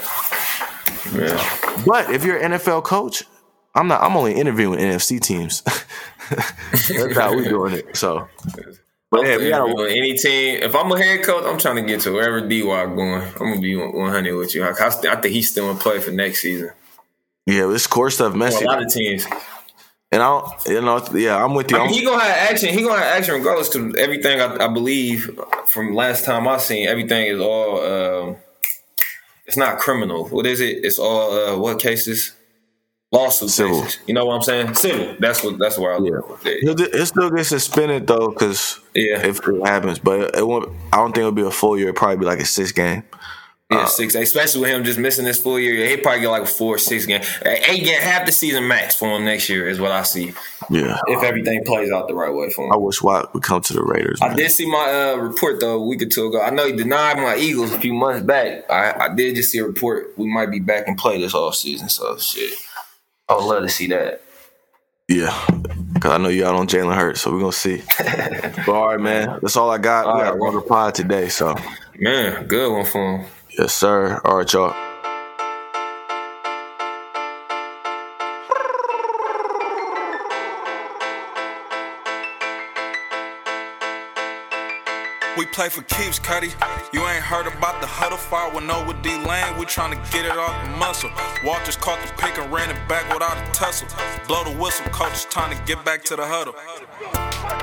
S2: Yeah. But if you're an N F L coach, I'm not. I'm only interviewing N F C teams. That's how we doing it. So, but yeah, we gotta,
S3: any team. If I'm a head coach, I'm trying to get to wherever D-Y going. I'm gonna be one hundred with you. I, I think he's still gonna play for next season.
S2: Yeah, this core stuff messy.
S3: A lot of teams.
S2: And I, don't, you know, yeah, I'm with you.
S3: I mean, he gonna have action. He gonna have action regardless, because everything I, I believe from last time I seen, everything is all. Um, it's not criminal. What is it? It's all uh, what cases? Lawsuit civil. Cases. You know what I'm saying? Civil. That's what. That's where I
S2: yeah.
S3: look at it.
S2: He'll, he'll still get suspended though, because
S3: yeah,
S2: if it happens, but it won't. I don't think it'll be a full year. It'll probably be like a six game.
S3: Yeah, uh, six, especially with him just missing this full year. He'll probably get like a four or six game. Eight game, half the season max for him next year is what I see.
S2: Yeah.
S3: If everything plays out the right way for him.
S2: I wish Watt would come to the Raiders.
S3: Man.
S2: I
S3: did see my uh, report, though, a week or two ago. I know he denied my Eagles a few months back. I, I did just see a report. We might be back in play this offseason, so shit. I would love to see that.
S2: Yeah, because I know you out on Jalen Hurts, so we're going to see. But all right, man. That's all I got. All we got right, a pod today, so.
S3: Man, good one for him.
S2: Yes, sir. All right, y'all.
S1: We play for keeps, Cuddy. You ain't heard about the huddle fire with no with D-Lane. We tryna get it off the muscle. Walters caught the pick and ran it back without a tussle. Blow the whistle, coach is trying to get back to the huddle.